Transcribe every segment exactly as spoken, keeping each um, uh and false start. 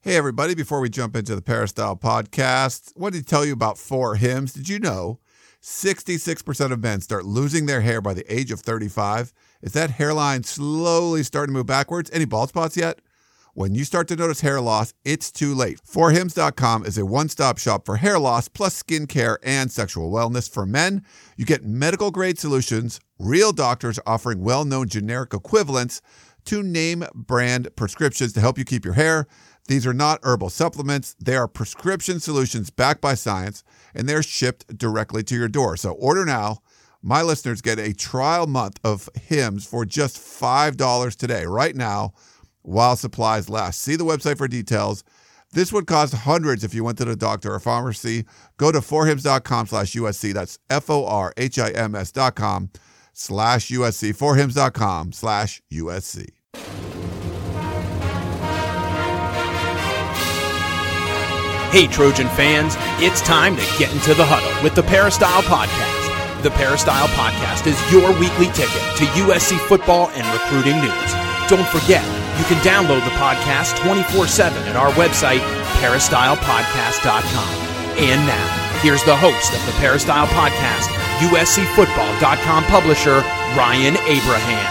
Hey, everybody. Before we jump into the Peristyle podcast, I wanted to tell you about Four Hims. Did you know sixty-six percent of men start losing their hair by the age of thirty-five? Is that hairline slowly starting to move backwards? Any bald spots yet? When you start to notice hair loss, it's too late. four hims dot com is a one-stop shop for hair loss plus skincare and sexual wellness. For men, you get medical-grade solutions, real doctors offering well-known generic equivalents to name brand prescriptions to help you keep your hair. These are not herbal supplements. They are prescription solutions backed by science, and they're shipped directly to your door. So order now. My listeners get a trial month of Hims for just five dollars today, right now, while supplies last. See the website for details. This would cost hundreds if you went to the doctor or pharmacy. Go to four hims dot com slash U S C. That's F O R H I M S dot com slash U S C. four hims dot com slash U S C. Hey, Trojan fans, it's time to get into the huddle with the Peristyle Podcast. The Peristyle Podcast is your weekly ticket to U S C football and recruiting news. Don't forget, you can download the podcast twenty-four seven at our website, peristyle podcast dot com. And now, here's the host of the Peristyle Podcast, U S C football dot com publisher, Ryan Abraham.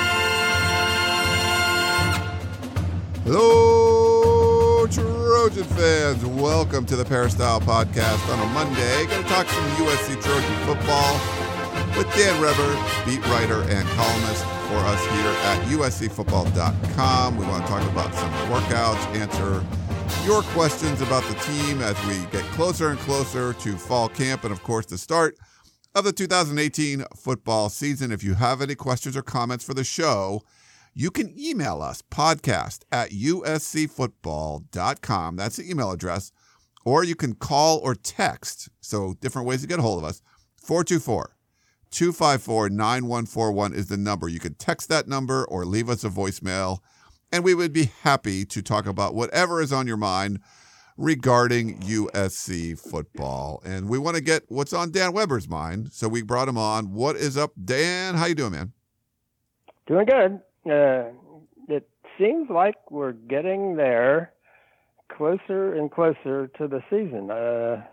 Hello, Trojan fans. Welcome to the Peristyle Podcast on a Monday. Going to talk some U S C Trojan football with Dan Reber, beat writer and columnist for us here at U S C football dot com. We want to talk about some workouts, answer your questions about the team as we get closer and closer to fall camp and, of course, the start of the two thousand eighteen football season. If you have any questions or comments for the show, you can email us, podcast at U S C football dot com. That's the email address. Or you can call or text. So different ways to get a hold of us. four two four, two five four, nine one four one is the number. You can text that number or leave us a voicemail. And we would be happy to talk about whatever is on your mind regarding U S C football. And we want to get what's on Dan Weber's mind. So we brought him on. What is up, Dan? How you doing, man? Doing good. Uh, it seems like we're getting there, closer and closer to the season. Uh,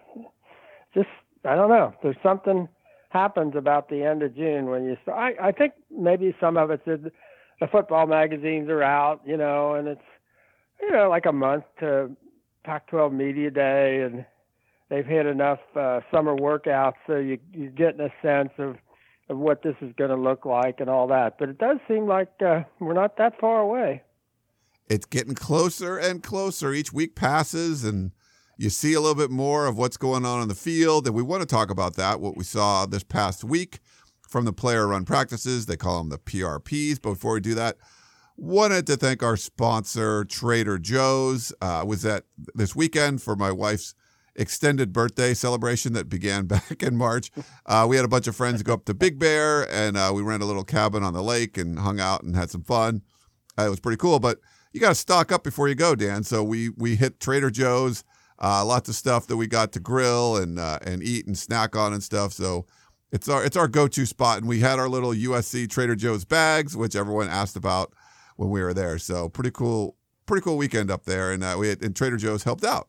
just, I don't know. There's something happens about the end of June when you start. I, I think maybe some of it's the, the football magazines are out, you know, and it's, you know, like a month to Pac twelve Media Day, and they've hit enough uh, summer workouts, so you, you're getting a sense of of what this is going to look like and all that. But it does seem like uh, we're not that far away. It's getting closer and closer. Each week passes, and you see a little bit more of what's going on in the field. And we want to talk about that, what we saw this past week from the player-run practices. They call them the P R Ps. But before we do that, wanted to thank our sponsor, Trader Joe's. Uh, I was at this weekend for my wife's extended birthday celebration that began back in March. Uh, we had a bunch of friends go up to Big Bear, and uh, we rented a little cabin on the lake and hung out and had some fun. Uh, it was pretty cool, but you got to stock up before you go, Dan. So we we hit Trader Joe's, uh, lots of stuff that we got to grill and uh, and eat and snack on and stuff. So it's our it's our go-to spot, and we had our little U S C Trader Joe's bags, which everyone asked about when we were there. So pretty cool, pretty cool weekend up there, and uh, we had, and Trader Joe's helped out.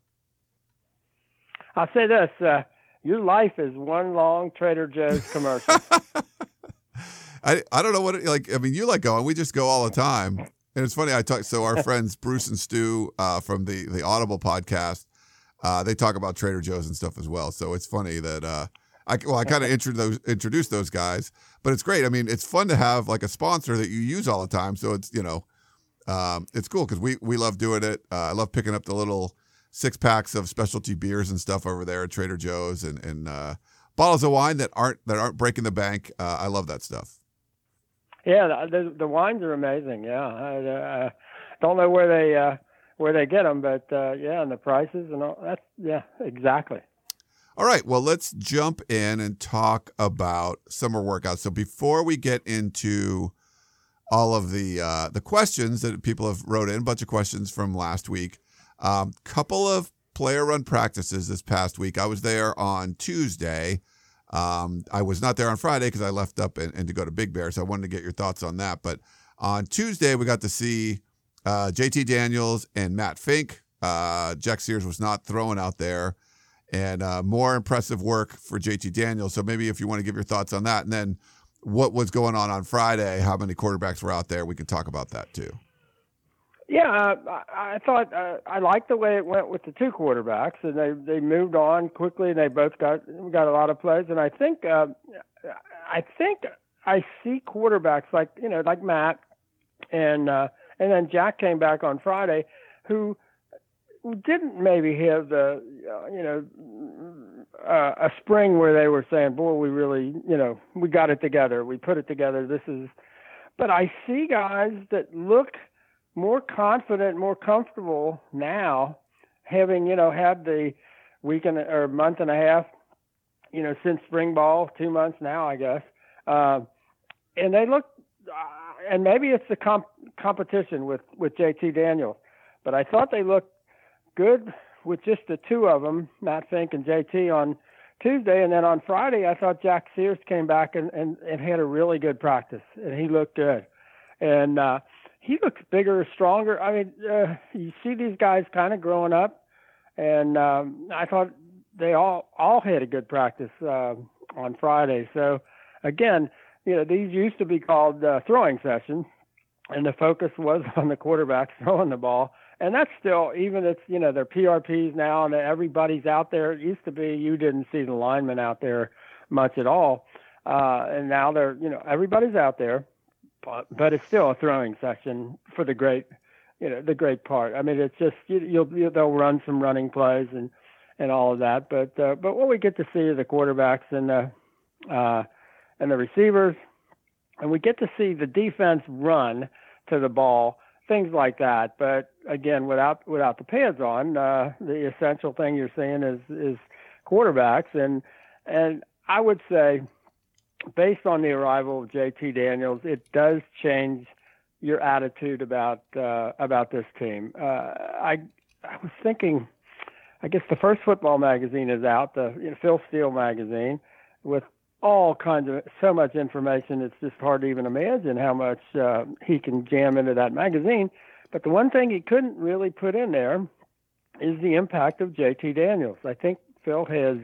I'll say this, uh, your life is one long Trader Joe's commercial. I I don't know what, it, like, I mean, you like going. We just go all the time. And it's funny, I talk, so our friends Bruce and Stu uh, from the, the Audible podcast, uh, they talk about Trader Joe's and stuff as well. So it's funny that, uh, I well, I kind of introduce introduce those guys, but it's great. I mean, it's fun to have like a sponsor that you use all the time. So it's, you know, um, it's cool because we, we love doing it. Uh, I love picking up the little six packs of specialty beers and stuff over there at Trader Joe's, and, and uh, bottles of wine that aren't that aren't breaking the bank. Uh, I love that stuff. Yeah, the, the wines are amazing. Yeah, I uh, don't know where they uh, where they get them, but uh, yeah, and the prices and all that. Yeah, exactly. All right, well, let's jump in and talk about summer workouts. So before we get into all of the uh, the questions that people have wrote in, a bunch of questions from last week. Um, couple of player-run practices this past week. I was there on Tuesday. Um, I was not there on Friday because I left up and, and to go to Big Bear, so I wanted to get your thoughts on that. But on Tuesday, we got to see uh, J T Daniels and Matt Fink Uh, Jack Sears was not throwing out there, and uh, more impressive work for J T Daniels. So maybe if you want to give your thoughts on that, and then what was going on on Friday, how many quarterbacks were out there, we can talk about that too. Yeah, uh, I, I thought uh, I liked the way it went with the two quarterbacks, and they, they moved on quickly, and they both got got a lot of plays. And I think uh, I think I see quarterbacks like you know like Matt, and uh, and then Jack came back on Friday, who didn't maybe have the uh, you know uh, a spring where they were saying, boy, we really you know we got it together, we put it together. This is, but I see guys that look more confident, more comfortable now, having, you know, had the week and or month and a half, you know, since spring ball, two months now, I guess. Uh, and they look, uh, and maybe it's the comp- competition with, with J T Daniels, but I thought they looked good with just the two of them, Matt Fink and J T on Tuesday. And then on Friday, I thought Jack Sears came back and, and, and had a really good practice, and he looked good. And, uh, he looks bigger, stronger. I mean, uh, you see these guys kind of growing up, and um, I thought they all all had a good practice uh, on Friday. So, again, you know, these used to be called uh, throwing sessions, and the focus was on the quarterback throwing the ball. And that's still, even it's, you know, they're P R Ps now, and everybody's out there. It used to be you didn't see the linemen out there much at all, uh, and now they're, you know, everybody's out there. But it's still a throwing session for the great, you know, the great part. I mean, it's just you, you'll, you'll they'll run some running plays and, and all of that. But uh, but what we get to see are the quarterbacks and the uh, and the receivers, and we get to see the defense run to the ball, things like that. But again, without without the pads on, uh, the essential thing you're seeing is is quarterbacks, and and I would say, based on the arrival of J T Daniels, it does change your attitude about uh, about this team. Uh, I I was thinking, I guess the First Football magazine is out, the you know, Phil Steele magazine, with all kinds of so much information. It's just hard to even imagine how much uh, he can jam into that magazine. But the one thing he couldn't really put in there is the impact of J T Daniels. I think Phil has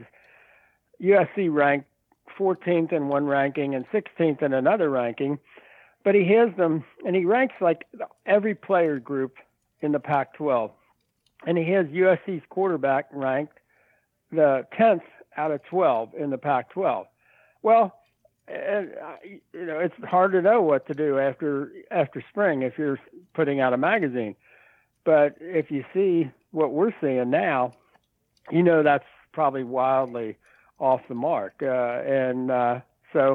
U S C ranked fourteenth in one ranking and sixteenth in another ranking, but he has them, and he ranks like every player group in the Pac twelve, and he has U S C's quarterback ranked the tenth out of twelve in the Pac twelve. Well, and, uh, you know, it's hard to know what to do after after spring if you're putting out a magazine, but if you see what we're seeing now, you know that's probably wildly off the mark. Uh, and uh, so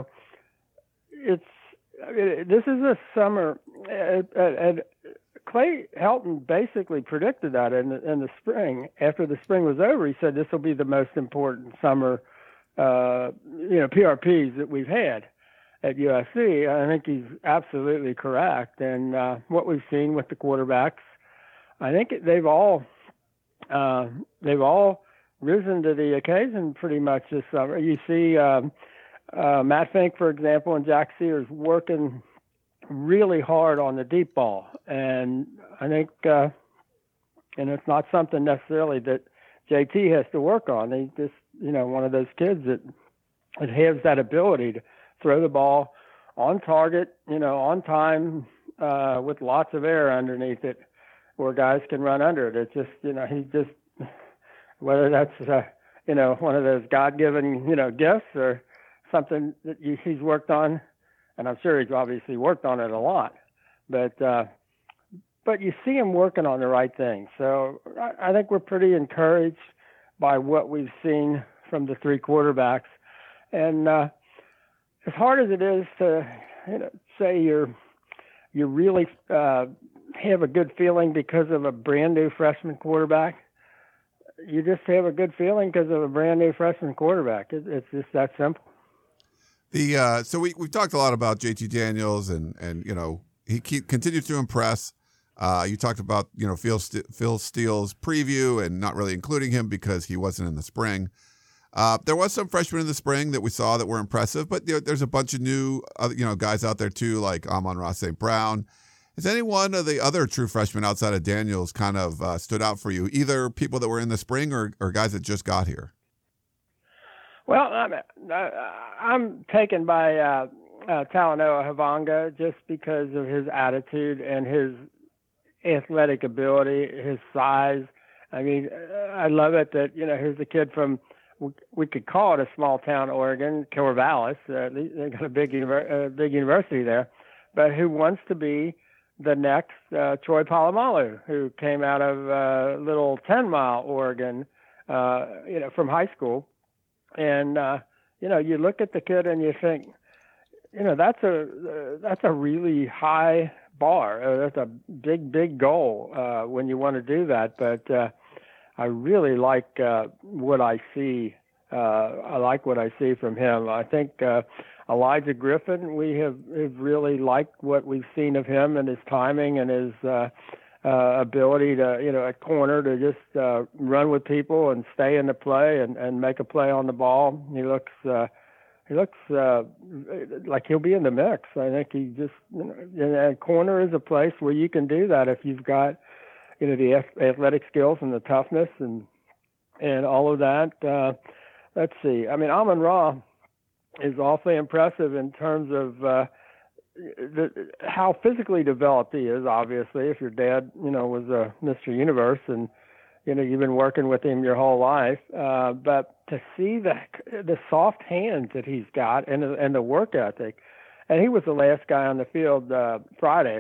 it's it, this is a summer. And uh, uh, Clay Helton basically predicted that in the, in the spring. After the spring was over, he said this will be the most important summer, uh, you know, P R Ps that we've had at U S C. I think he's absolutely correct. And uh, what we've seen with the quarterbacks, I think they've all uh, they've all risen to the occasion pretty much this summer. You see um, uh, Matt Fink, for example, and Jack Sears working really hard on the deep ball. And I think, uh, and it's not something necessarily that J T has to work on. He's just, you know, one of those kids that, that has that ability to throw the ball on target, you know, on time, uh, with lots of air underneath it where guys can run under it. It's just, you know, he's just, whether that's, uh, you know, one of those God-given, you know, gifts or something that you, he's worked on, and I'm sure he's obviously worked on it a lot, but uh, but you see him working on the right things. So I, I think we're pretty encouraged by what we've seen from the three quarterbacks. And uh, as hard as it is to, you know, say you're you really uh, have a good feeling because of a brand new freshman quarterback, you just have a good feeling because of a brand new freshman quarterback. It, it's just that simple. The uh, so we we've talked a lot about J T Daniels, and and you know he keep, continues to impress. Uh, you talked about you know Phil St- Phil Steele's preview and not really including him because he wasn't in the spring. Uh, there was some freshmen in the spring that we saw that were impressive, but you know, there's a bunch of new uh, you know guys out there too, like Amon-Ra Saint Brown Has any one of the other true freshmen outside of Daniels kind of uh, stood out for you, either people that were in the spring or, or guys that just got here? Well, I'm, I'm taken by uh, uh, Talanoa Hufanga just because of his attitude and his athletic ability, his size. I mean, I love it that, you know, here's a kid from, we could call it a small town, Oregon, Corvallis. Uh, they got a big, uh, big university there, but who wants to be the next uh, Troy Polamalu, who came out of uh, little ten mile Oregon, uh, you know, from high school. And, uh, you know, you look at the kid and you think, you know, that's a, uh, that's a really high bar. Uh, that's a big, big goal uh, when you want to do that. But uh, I really like uh, what I see. Uh, I like what I see from him. I think uh, Elijah Griffin, we have, have really liked what we've seen of him and his timing and his uh, uh, ability to, you know, at corner to just uh, run with people and stay in the play and, and make a play on the ball. He looks uh, he looks uh, like he'll be in the mix. I think he just, you know, and corner is a place where you can do that if you've got, you know, the athletic skills and the toughness and and all of that. Uh, let's see. I mean, Amon-Ra is awfully impressive in terms of uh, the, how physically developed he is. Obviously, if your dad, you know, was a Mister Universe and, you know, you've been working with him your whole life, uh, but to see the the soft hands that he's got and and the work ethic, and he was the last guy on the field uh, Friday,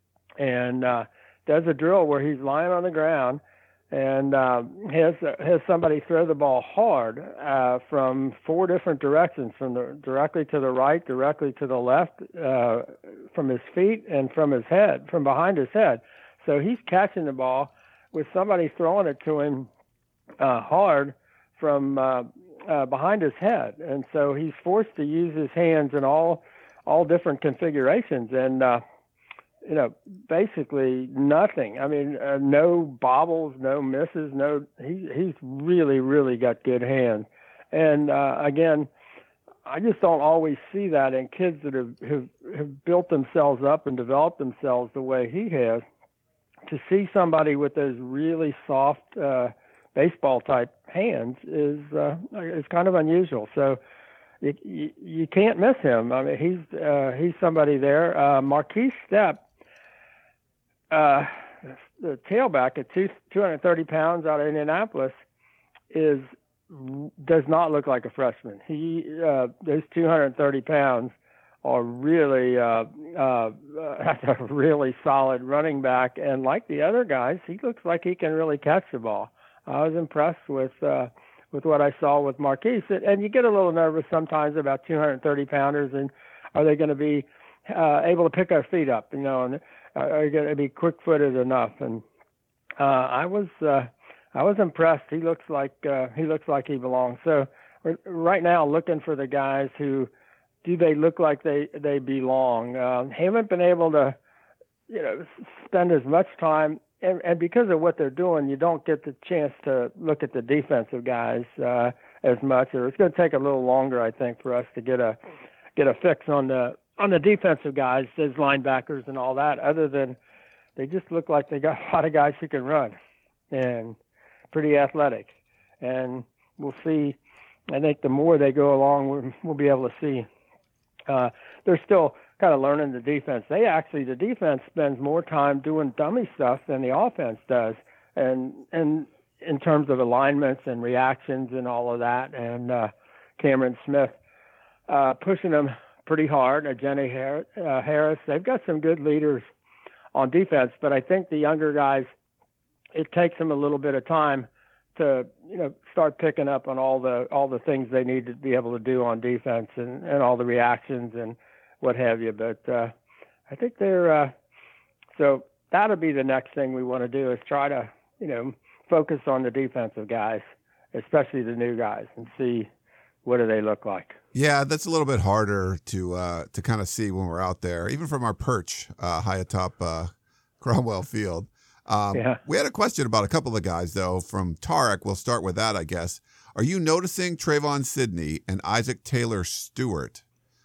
and uh, does a drill where he's lying on the ground and uh, has has somebody throw the ball hard uh, from four different directions, from the directly to the right, directly to the left, uh, from his feet and from his head, from behind his head. So he's catching the ball with somebody throwing it to him uh, hard from uh, uh, behind his head, and so he's forced to use his hands in all all different configurations and. Uh, You know, basically nothing. I mean, uh, no bobbles, no misses, no. He he's really, really got good hands. And uh, again, I just don't always see that in kids that have, have have built themselves up and developed themselves the way he has. To see somebody with those really soft uh, baseball type hands is uh, is kind of unusual. So. You, you, you can't miss him. I mean, he's uh, he's somebody there. Uh, Marquise Stepp, uh, the tailback at two, 230 pounds out of Indianapolis, is does not look like a freshman. He uh, those two hundred thirty pounds are really uh, uh, that's a really solid running back. And like the other guys, he looks like he can really catch the ball. I was impressed with. Uh, with what I saw with Marquise. And you get a little nervous sometimes about two hundred thirty pounders and are they going to be uh, able to pick our feet up, you know, and are they going to be quick-footed enough? And uh, I was uh, I was impressed. He looks like uh, he looks like he belongs. So we're right now looking for the guys who do they look like they, they belong. Uh, haven't been able to, you know, spend as much time And, and because of what they're doing, you don't get the chance to look at the defensive guys uh, as much. Or it's going to take a little longer, I think, for us to get a get a fix on the on the defensive guys, as linebackers and all that. Other than they just look like they got a lot of guys who can run and pretty athletic. And we'll see. I think the more they go along, we'll, we'll be able to see. Uh, they're still kind of learning the defense. They actually, the defense spends more time doing dummy stuff than the offense does, and and in terms of alignments and reactions and all of that. And uh, Cameron Smith uh, pushing them pretty hard. Uh, Jenny Harris, uh, Harris, they've got some good leaders on defense, but I think the younger guys, it takes them a little bit of time to, you know, start picking up on all the all the things they need to be able to do on defense and, and all the reactions and what have you. But uh, I think they're uh, so that'll be the next thing we want to do is try to, you know, focus on the defensive guys, especially the new guys, and see what do they look like. Yeah, that's a little bit harder to uh, to kind of see when we're out there, even from our perch uh, high atop uh, Cromwell Field. Um, yeah. We had a question about a couple of guys, though, from Tarek. We'll start with that, I guess. Are you noticing Trayvon Sidney and Isaac Taylor Stewart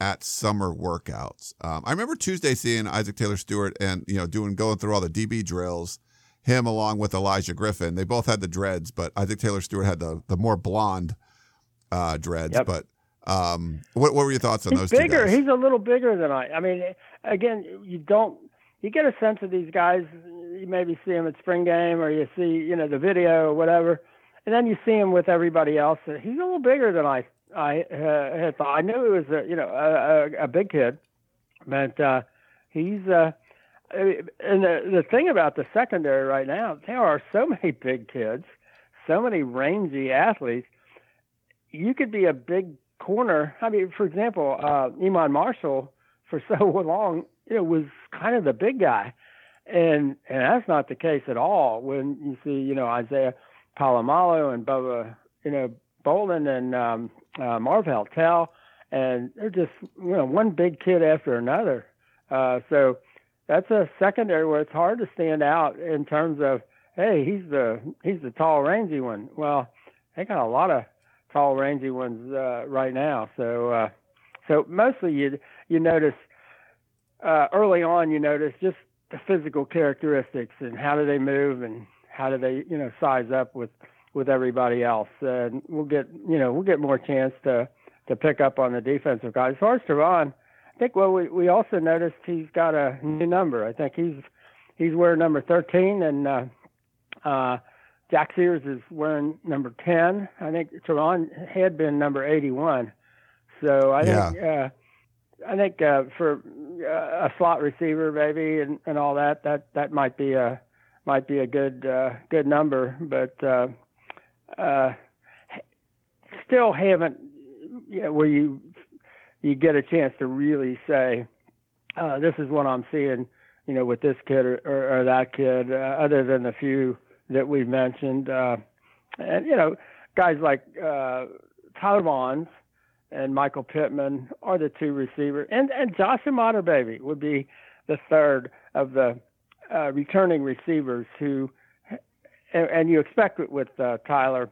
at summer workouts. Um, I remember Tuesday seeing Isaac Taylor-Stewart and, you know, doing going through all the D B drills, him along with Elijah Griffin. They both had the dreads, but Isaac Taylor-Stewart had the, the more blonde uh, dreads. Yep. But um, what, what were your thoughts on He's those bigger. two guys? He's a little bigger than I. I mean, again, you don't, you get a sense of these guys. You maybe see them at spring game or you see, you know, the video or whatever. And then you see him with everybody else. He's a little bigger than I I uh, had thought. I knew he was a, you know, a, a, a big kid, but uh, he's. Uh, and the the thing about the secondary right now, there are so many big kids, so many rangy athletes. You could be a big corner. I mean, for example, uh, Iman Marshall for so long, you know, was kind of the big guy, and and that's not the case at all when you see, you know, Isaiah Palomalu and Bubba, you know, Bolden and um, uh, Marvell Tell, and they're just, you know, one big kid after another. Uh, so that's a secondary where it's hard to stand out in terms of, hey, he's the he's the tall, rangy one. Well, they got a lot of tall, rangy ones uh, right now. So uh, so mostly you you notice uh, early on, you notice just the physical characteristics and how do they move and how do they, you know, size up with, with everybody else. And we'll get, you know, we'll get more chance to, to pick up on the defensive guys. As far as Trevon, I think, well, we, we also noticed he's got a new number. I think he's, he's wearing number thirteen and, uh, uh, Jack Sears is wearing number ten. I think Trevon had been number eighty-one. So I yeah. think, uh, I think, uh, for uh, a slot receiver maybe and, and all that, that, that might be a, might be a good uh, good number, but uh, uh, still haven't, you know, where you you get a chance to really say, uh, this is what I'm seeing, you know, with this kid or, or, or that kid, uh, other than the few that we've mentioned. Uh, and, you know, guys like uh, Tyler Vaughns and Michael Pittman are the two receivers. And, and Josh Imatorbhebhe would be the third of the Uh, returning receivers who, and, and you expect it with uh, Tyler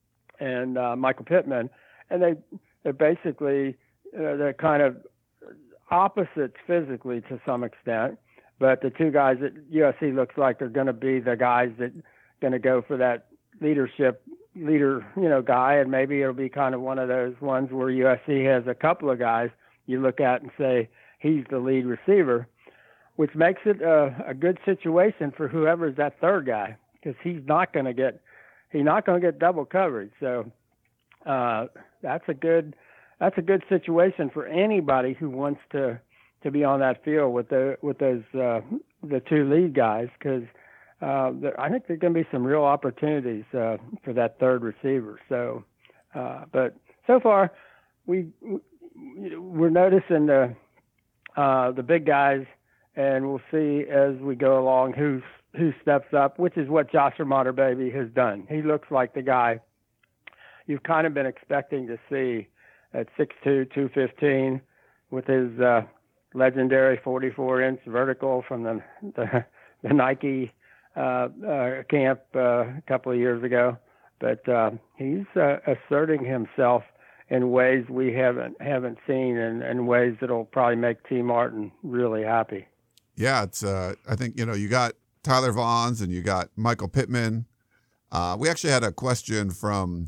and uh, Michael Pittman, and they they're basically uh, they're kind of opposites physically to some extent, but the two guys that U S C looks like are going to be the guys that going to go for that leadership leader, you know, guy, and maybe it'll be kind of one of those ones where U S C has a couple of guys you look at and say he's the lead receiver, which makes it a, a good situation for whoever's that third guy, because he's not going to get he's not going to get double coverage. So uh, that's a good that's a good situation for anybody who wants to to be on that field with the with those uh, the two lead guys, because uh, I think there's going to be some real opportunities uh, for that third receiver. So, uh, but so far we we're noticing the uh, the big guys. And we'll see as we go along who who steps up, which is what Josh Imatorbhebhe has done. He looks like the guy you've kind of been expecting to see at six two, two fifteen, with his uh, legendary forty-four inch vertical from the the, the Nike uh, uh, camp uh, a couple of years ago. But uh, he's uh, asserting himself in ways we haven't haven't seen, and, and ways that'll probably make T. Martin really happy. Yeah, it's. Uh, I think, you know, you got Tyler Vaughns and you got Michael Pittman. Uh, we actually had a question from,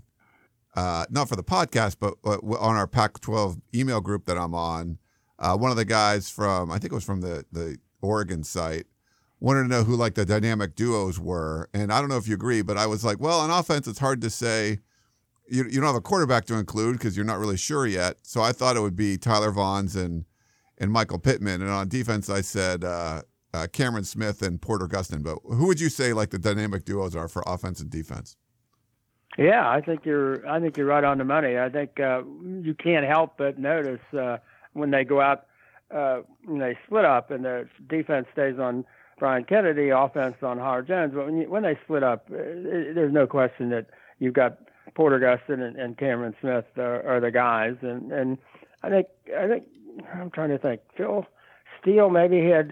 uh, not for the podcast, but uh, on our Pac twelve email group that I'm on. Uh, one of the guys from, I think it was from the, the Oregon site, wanted to know who like the dynamic duos were. And I don't know if you agree, but I was like, well, on offense, it's hard to say. You, you don't have a quarterback to include because you're not really sure yet. So I thought it would be Tyler Vaughns and and Michael Pittman. And on defense, I said uh, uh, Cameron Smith and Porter Gustin. But who would you say like the dynamic duos are for offense and defense? Yeah, I think you're. I think you're right on the money. I think uh, you can't help but notice uh, when they go out, uh, when they split up, and the defense stays on Brian Kennedy, offense on Howard Jones. But when you, when they split up, it, there's no question that you've got Porter Gustin and, and Cameron Smith are, are the guys, and and I think I think. I'm trying to think. Phil Steele maybe had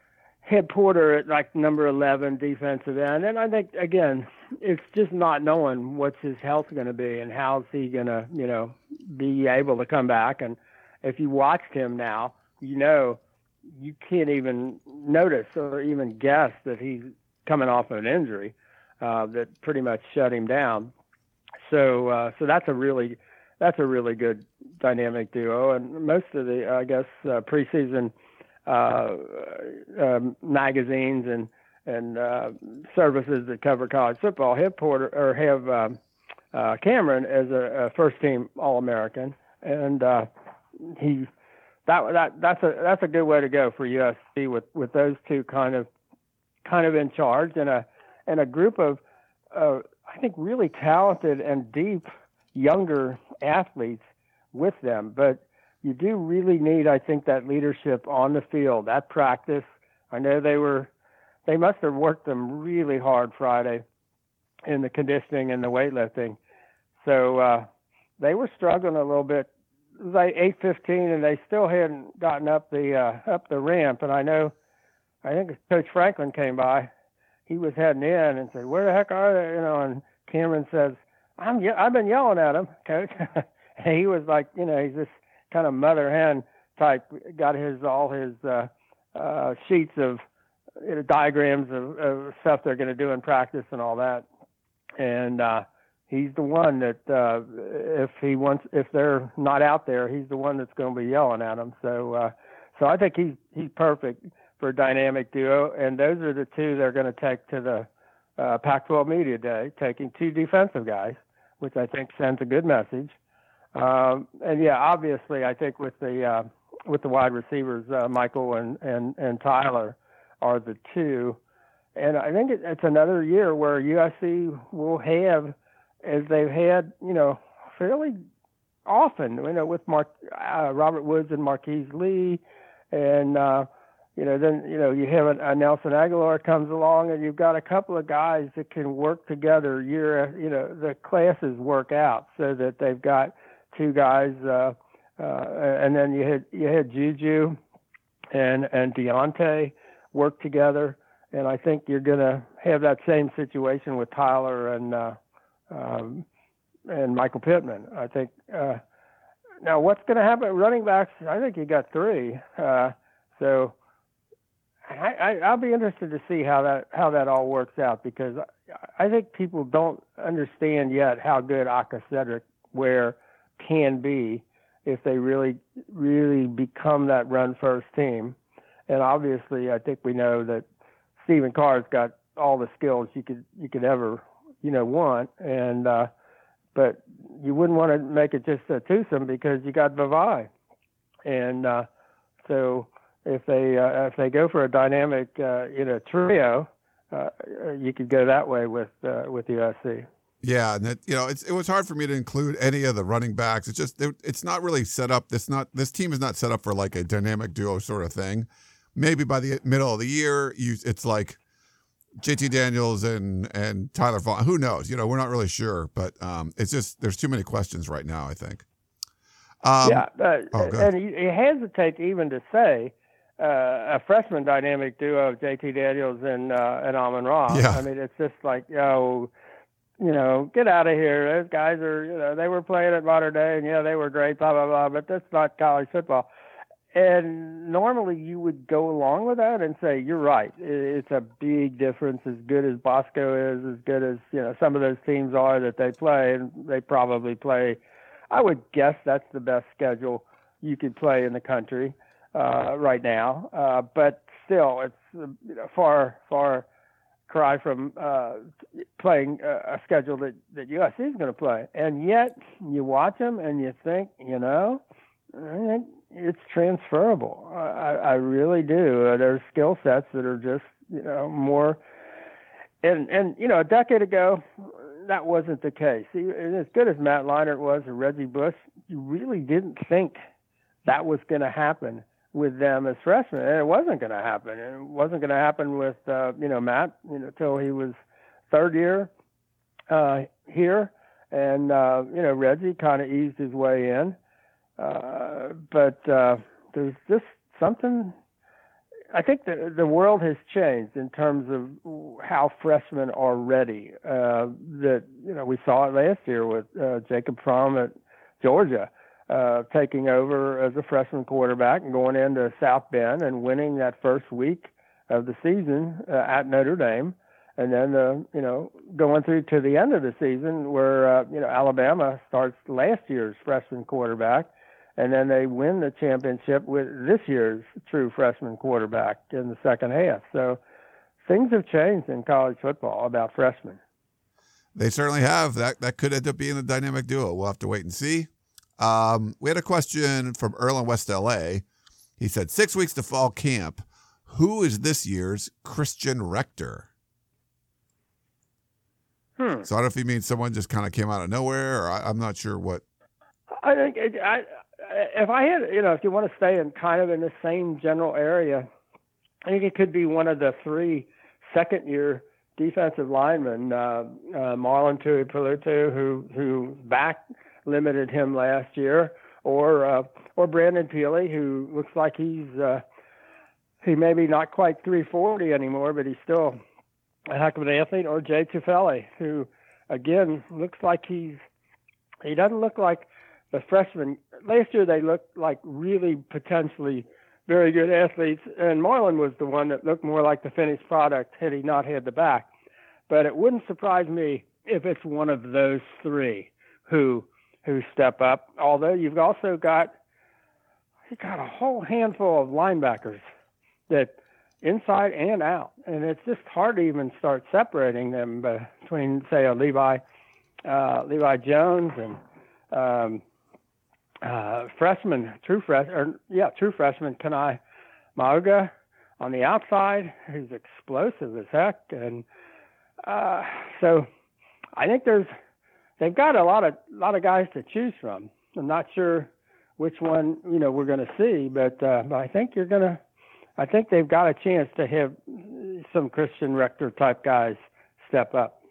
had Porter at like number eleven defensive end, and I think again it's just not knowing what's his health going to be and how's he going to, you know, be able to come back and if you watched him now, you know, you can't even notice or even guess that he's coming off of an injury uh, that pretty much shut him down. So, uh, so that's a really, that's a really good dynamic duo. And most of the, I guess, uh, preseason uh, uh, magazines and and uh, services that cover college football have Porter or have uh, uh, Cameron as a, a first-team All-American, and uh, he that that that's a that's a good way to go for U S C with, with those two kind of kind of in charge and a and a group of uh, I think really talented and deep younger athletes with them. But you do really need, I think, that leadership on the field, that practice. I know they were. They must have worked them really hard Friday in the conditioning and the weightlifting. So uh, they were struggling a little bit. It was like eight fifteen, and they still hadn't gotten up the uh, up the ramp. And I know, I think Coach Franklin came by. He was heading in and said, "Where the heck are they?" You know, and Cameron says, "I'm ye- I've been yelling at him, Coach." And he was like, you know, he's this kind of mother hen type. Got his all his uh, uh, sheets of you know, diagrams of, of stuff they're going to do in practice and all that. And uh, he's the one that uh, if he wants, if they're not out there, he's the one that's going to be yelling at them. So, uh, so I think he's he's perfect for a dynamic duo. And those are the two they're going to take to the uh, Pac twelve Media Day, taking two defensive guys, which I think sends a good message. Um, and yeah, obviously, I think with the uh, with the wide receivers, uh, Michael and, and, and Tyler are the two. And I think it, it's another year where U S C will have, as they've had, you know, fairly often, you know, with Mark, uh, Robert Woods and Marquise Lee. And, uh, you know, then, you know, you have a, a Nelson Aguilar comes along, and you've got a couple of guys that can work together year, you know, the classes work out so that they've got two guys, uh, uh, and then you had, you had Juju and, and Deontay work together, and I think you're going to have that same situation with Tyler and uh, um, and Michael Pittman. I think uh, now what's going to happen? Running backs, I think you got three, uh, so I, I, I'll be interested to see how that how that all works out, because I, I think people don't understand yet how good Aka Cedric Ware can be if they really really become that run first team. And obviously, I think we know that Stephen Carr's got all the skills you could you could ever you know want, and uh, but you wouldn't want to make it just a twosome because you got Vavae, and uh, so if they uh, if they go for a dynamic uh, you know trio, uh, you could go that way with uh, with U S C. Yeah, and it, you know, it's, it was hard for me to include any of the running backs. It's just it, it's not really set up. This not this team is not set up for like a dynamic duo sort of thing. Maybe by the middle of the year, you it's like J T Daniels and and Tyler Vaughn. Who knows? You know, we're not really sure, but um, it's just there's too many questions right now, I think. Um, yeah, uh, oh, and you, you hesitate even to say uh, a freshman dynamic duo of J T Daniels and uh, and Amon-Ra. Yeah. I mean, it's just like, oh, you know, get out of here. Those guys are, you know, they were playing at Mater Dei, and yeah, they were great, blah blah blah. But that's not college football. And normally you would go along with that and say, you're right. It's a big difference. As good as Bosco is, as good as, you know, some of those teams are that they play, and they probably play, I would guess that's the best schedule you could play in the country uh, right now. Uh, but still, it's you know, far, far cry from uh, playing a, a schedule that, that U S C is going to play. And yet you watch them and you think, you know, I think it's transferable. I, I really do. Uh, there's skill sets that are just, you know, more. And, and, you know, a decade ago, that wasn't the case. And as good as Matt Leinart was or Reggie Bush, you really didn't think that was going to happen with them as freshmen. And it wasn't going to happen. And it wasn't going to happen with, uh, you know, Matt, you know, until he was third year uh, here. And, uh, you know, Reggie kind of eased his way in. Uh, but uh, there's just something. I think the the world has changed in terms of how freshmen are ready. Uh, that you know we saw it last year with uh, Jacob Fromm at Georgia. uh, taking over as a freshman quarterback and going into South Bend and winning that first week of the season uh, at Notre Dame. And then, uh, you know, going through to the end of the season where, uh, you know, Alabama starts last year's freshman quarterback, and then they win the championship with this year's true freshman quarterback in the second half. So things have changed in college football about freshmen. They certainly have. That that could end up being a dynamic duo. We'll have to wait and see. Um, we had a question from Earl in West L A. He said, six weeks to fall camp. Who is this year's Christian Rector? Hmm. So I don't know if he means someone just kind of came out of nowhere, or I, I'm not sure what. I think it, I, if I had, you know, if you want to stay in kind of in the same general area, I think it could be one of the three second-year defensive linemen, uh, uh, Marlon Tuipulotu, who who back limited him last year, or uh, or Brandon Peely, who looks like he's uh, he maybe not quite three forty anymore, but he's still a heck of an athlete, or Jay Tufele, who again looks like he's he doesn't look like the freshman. Last year they looked like really potentially very good athletes, and Marlon was the one that looked more like the finished product had he not had the back. But it wouldn't surprise me if it's one of those three who who step up. Although you've also got you got a whole handful of linebackers that inside and out, and it's just hard to even start separating them between, say, a Levi uh, Levi Jones and um, uh, freshman, true freshman, or yeah, true freshman Kanai Mauga on the outside, who's explosive as heck, and uh, so I think there's they've got a lot of lot of guys to choose from. I'm not sure which one you know we're going to see, but uh, but I think you're going to. I think they've got a chance to have some Christian Rector type guys step up.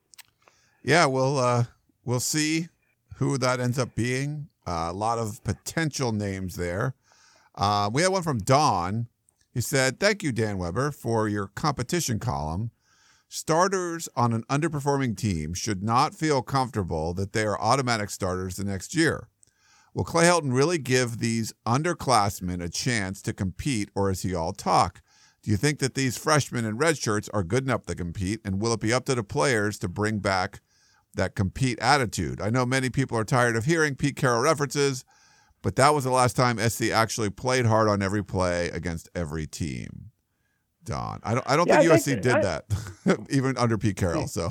Yeah, we'll uh, we'll see who that ends up being. Uh, a lot of potential names there. Uh, we had one from Don. He said, "Thank you, Dan Weber, for your competition column. Starters on an underperforming team should not feel comfortable that they are automatic starters the next year. Will Clay Helton really give these underclassmen a chance to compete, or is he all talk? Do you think that these freshmen and redshirts are good enough to compete, and will it be up to the players to bring back that compete attitude? I know many people are tired of hearing Pete Carroll references, but that was the last time S C actually played hard on every play against every team." Don, I don't, I don't yeah, think I U S C think, did I, that, even under Pete Carroll. So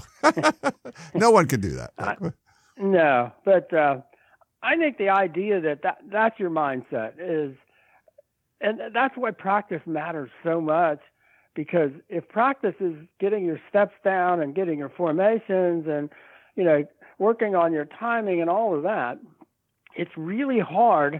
no one can do that. I, no, but uh, I think the idea that, that that's your mindset is, and that's why practice matters so much, because if practice is getting your steps down and getting your formations and, you know, working on your timing and all of that, it's really hard.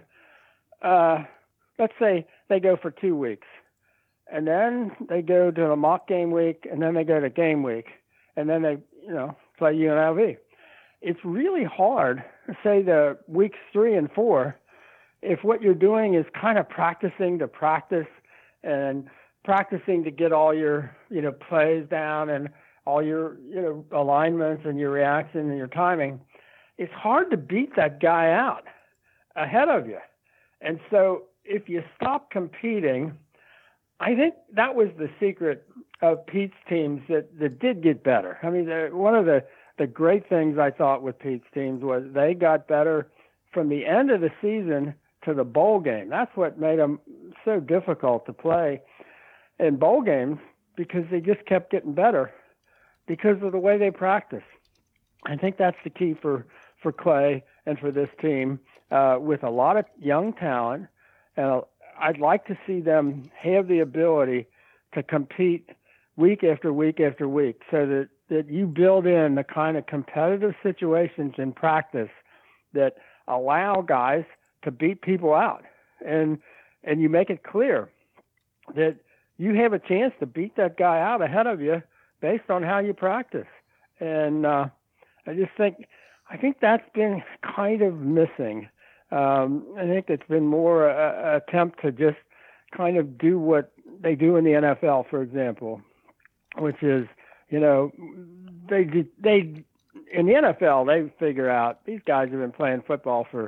Uh, let's say they go for two weeks. And then they go to a mock game week, and then they go to game week, and then they, you know, play U N L V. It's really hard, say the weeks three and four, if what you're doing is kind of practicing to practice and practicing to get all your, you know, plays down and all your, you know, alignments and your reaction and your timing. It's hard to beat that guy out ahead of you. And so if you stop competing, I think that was the secret of Pete's teams that, that did get better. I mean, the, one of the, the great things I thought with Pete's teams was they got better from the end of the season to the bowl game. That's what made them so difficult to play in bowl games, because they just kept getting better because of the way they practice. I think that's the key for, for Clay and for this team, uh, with a lot of young talent, and a, I'd like to see them have the ability to compete week after week after week, so that, that you build in the kind of competitive situations in practice that allow guys to beat people out. And, and you make it clear that you have a chance to beat that guy out ahead of you based on how you practice. And uh, I just think, I think that's been kind of missing. Um, I think it's been more an attempt to just kind of do what they do in the N F L, for example, which is, you know, they they in the N F L they figure out these guys have been playing football for,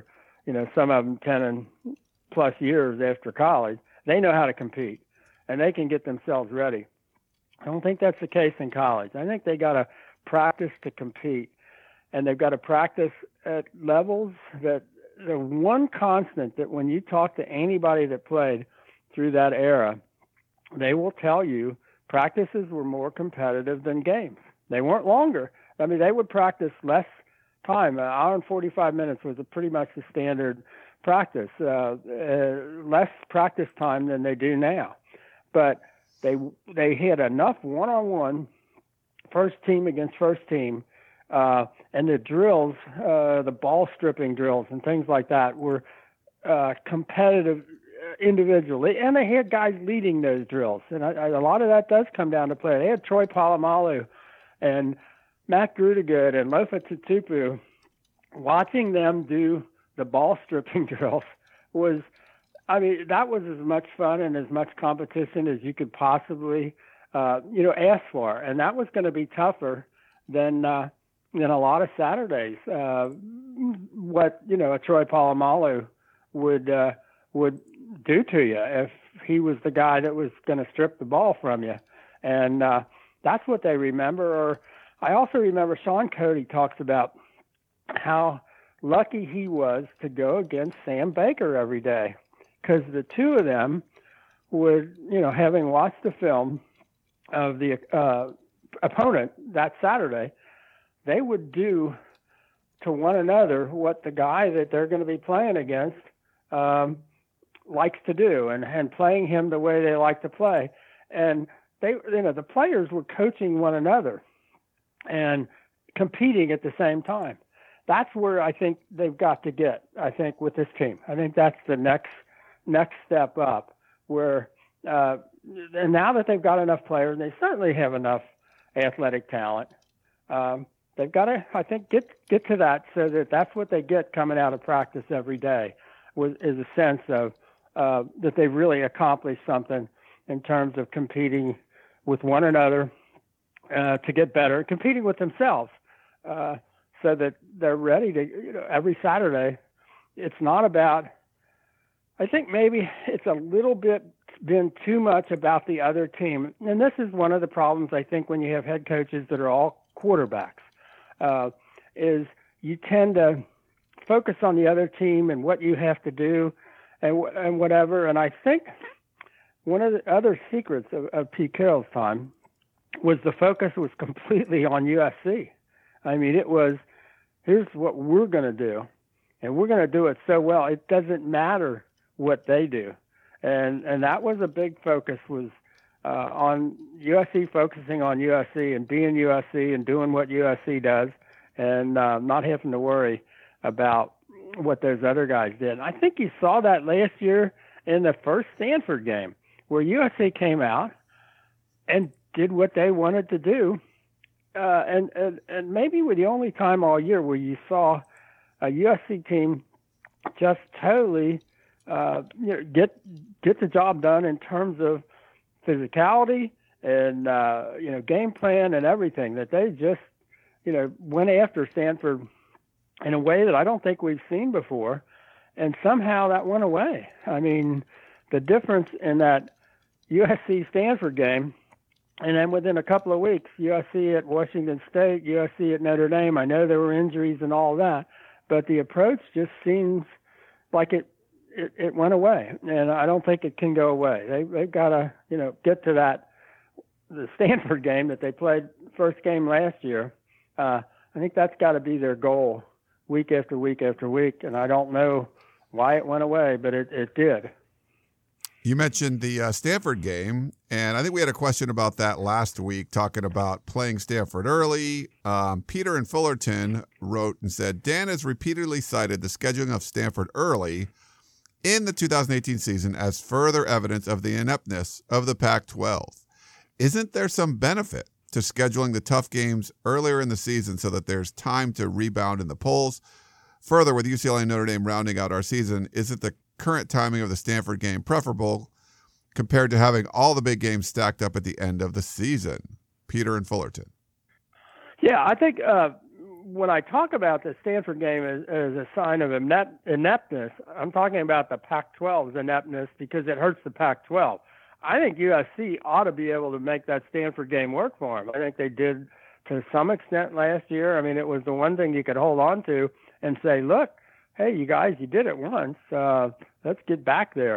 you know, some of them ten and plus years after college. They know how to compete, and they can get themselves ready. I don't think that's the case in college. I think they got to practice to compete, and they've got to practice at levels that the one constant that when you talk to anybody that played through that era, they will tell you practices were more competitive than games. They weren't longer. I mean, they would practice less time. An hour and forty-five minutes was a pretty much the standard practice, uh, uh, less practice time than they do now. But they they had enough one-on-one, first team against first team, uh, and the drills, uh, the ball stripping drills and things like that were uh, competitive individually, and they had guys leading those drills. And I, I, a lot of that does come down to play. They had Troy Polamalu and Matt Grudegood and Lofa Tatupu. Watching them do the ball stripping drills was, I mean, that was as much fun and as much competition as you could possibly, uh, you know, ask for. And that was going to be tougher than uh, than a lot of Saturdays. Uh, what you know, a Troy Polamalu would uh, would do to you if he was the guy that was going to strip the ball from you, and uh, that's what they remember. Or I also remember Sean Cody talks about how lucky he was to go against Sam Baker every day, because the two of them would, you know, having watched the film of the uh, opponent that Saturday, they would do to one another what the guy that they're going to be playing against um, likes to do, and, and playing him the way they like to play. And they, you know, the players were coaching one another and competing at the same time. That's where I think they've got to get, I think, with this team. I think that's the next next step up, where uh, and now that they've got enough players, and they certainly have enough athletic talent, um, they've got to, I think, get get to that, so that that's what they get coming out of practice every day, was, is a sense of uh, that they've really accomplished something in terms of competing with one another uh, to get better, competing with themselves, uh, so that they're ready to, you know, every Saturday. It's not about, I think maybe it's a little bit been too much about the other team. And this is one of the problems, I think, when you have head coaches that are all quarterbacks, uh, is you tend to focus on the other team and what you have to do and, and whatever. And I think one of the other secrets of, of Pete Carroll's time was the focus was completely on U S C. I mean, it was, here's what we're going to do, and we're going to do it so well, it doesn't matter what they do. And and that was a big focus, was uh, on U S C, focusing on U S C and being U S C and doing what U S C does, and uh, not having to worry about what those other guys did. I think you saw that last year in the first Stanford game, where U S C came out and did what they wanted to do. Uh, and, and, and maybe we're the only time all year where you saw a U S C team just totally uh, you know, get get the job done in terms of physicality and uh, you know, game plan and everything. That they just, you know, went after Stanford in a way that I don't think we've seen before, and somehow that went away. I mean, the difference in that U S C Stanford game, and then within a couple of weeks, U S C at Washington State, U S C at Notre Dame. I know there were injuries and all that, but the approach just seems like it it, it went away, and I don't think it can go away. They, they've got to, you know, get to that, the Stanford game that they played first game last year. Uh, I think that's got to be their goal week after week after week, and I don't know why it went away, but it, it did. You mentioned the uh, Stanford game, and I think we had a question about that last week, talking about playing Stanford early. Um, Peter in Fullerton wrote and said, Dan has repeatedly cited the scheduling of Stanford early in the two thousand eighteen season as further evidence of the ineptness of the Pac twelve. Isn't there some benefit to scheduling the tough games earlier in the season so that there's time to rebound in the polls? Further, with U C L A and Notre Dame rounding out our season, isn't the current timing of the Stanford game preferable compared to having all the big games stacked up at the end of the season? Peter in Fullerton. Yeah, I think uh, when I talk about the Stanford game as, as a sign of inept, ineptness, I'm talking about the Pac twelve's ineptness because it hurts the Pac twelve. I think U S C ought to be able to make that Stanford game work for them. I think they did to some extent last year. I mean, it was the one thing you could hold on to and say, look, hey, you guys, you did it once. Uh, let's get back there.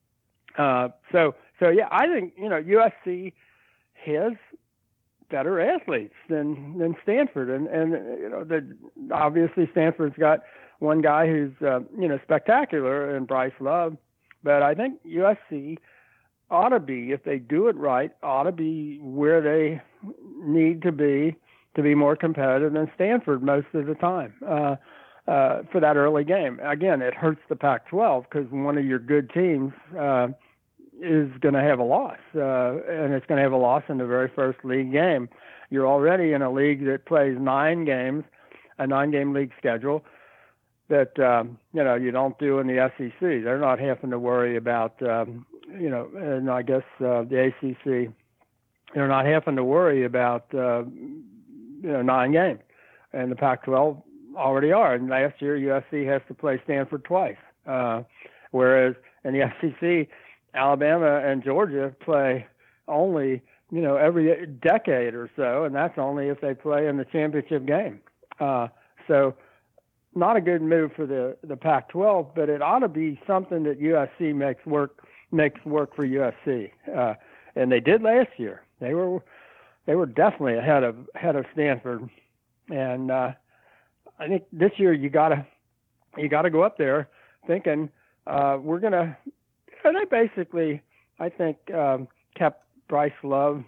Uh, so, so yeah, I think, you know, U S C has better athletes than, than Stanford. And, and, you know, the, obviously Stanford's got one guy who's, uh, you know, spectacular in Bryce Love, but I think U S C ought to be, if they do it right, ought to be where they need to be to be more competitive than Stanford most of the time uh, uh, for that early game. Again, it hurts the Pac twelve because one of your good teams uh, is going to have a loss, uh, and it's going to have a loss in the very first league game. You're already in a league that plays nine games, a nine-game league schedule that um, you know you don't do in the S E C. They're not having to worry about um, you know, and I guess uh, the A C C, they're not having to worry about uh, you know nine games, and the Pac twelve already are. And last year U S C has to play Stanford twice, uh, whereas in the S E C, Alabama and Georgia play only you know every decade or so, and that's only if they play in the championship game. Uh, so. Not a good move for the, the Pac twelve, but it ought to be something that U S C makes work makes work for U S C, uh, and they did last year. They were they were definitely ahead of ahead of Stanford, and uh, I think this year you gotta you gotta go up there thinking uh, we're gonna. And they basically, I think, um, kept Bryce Love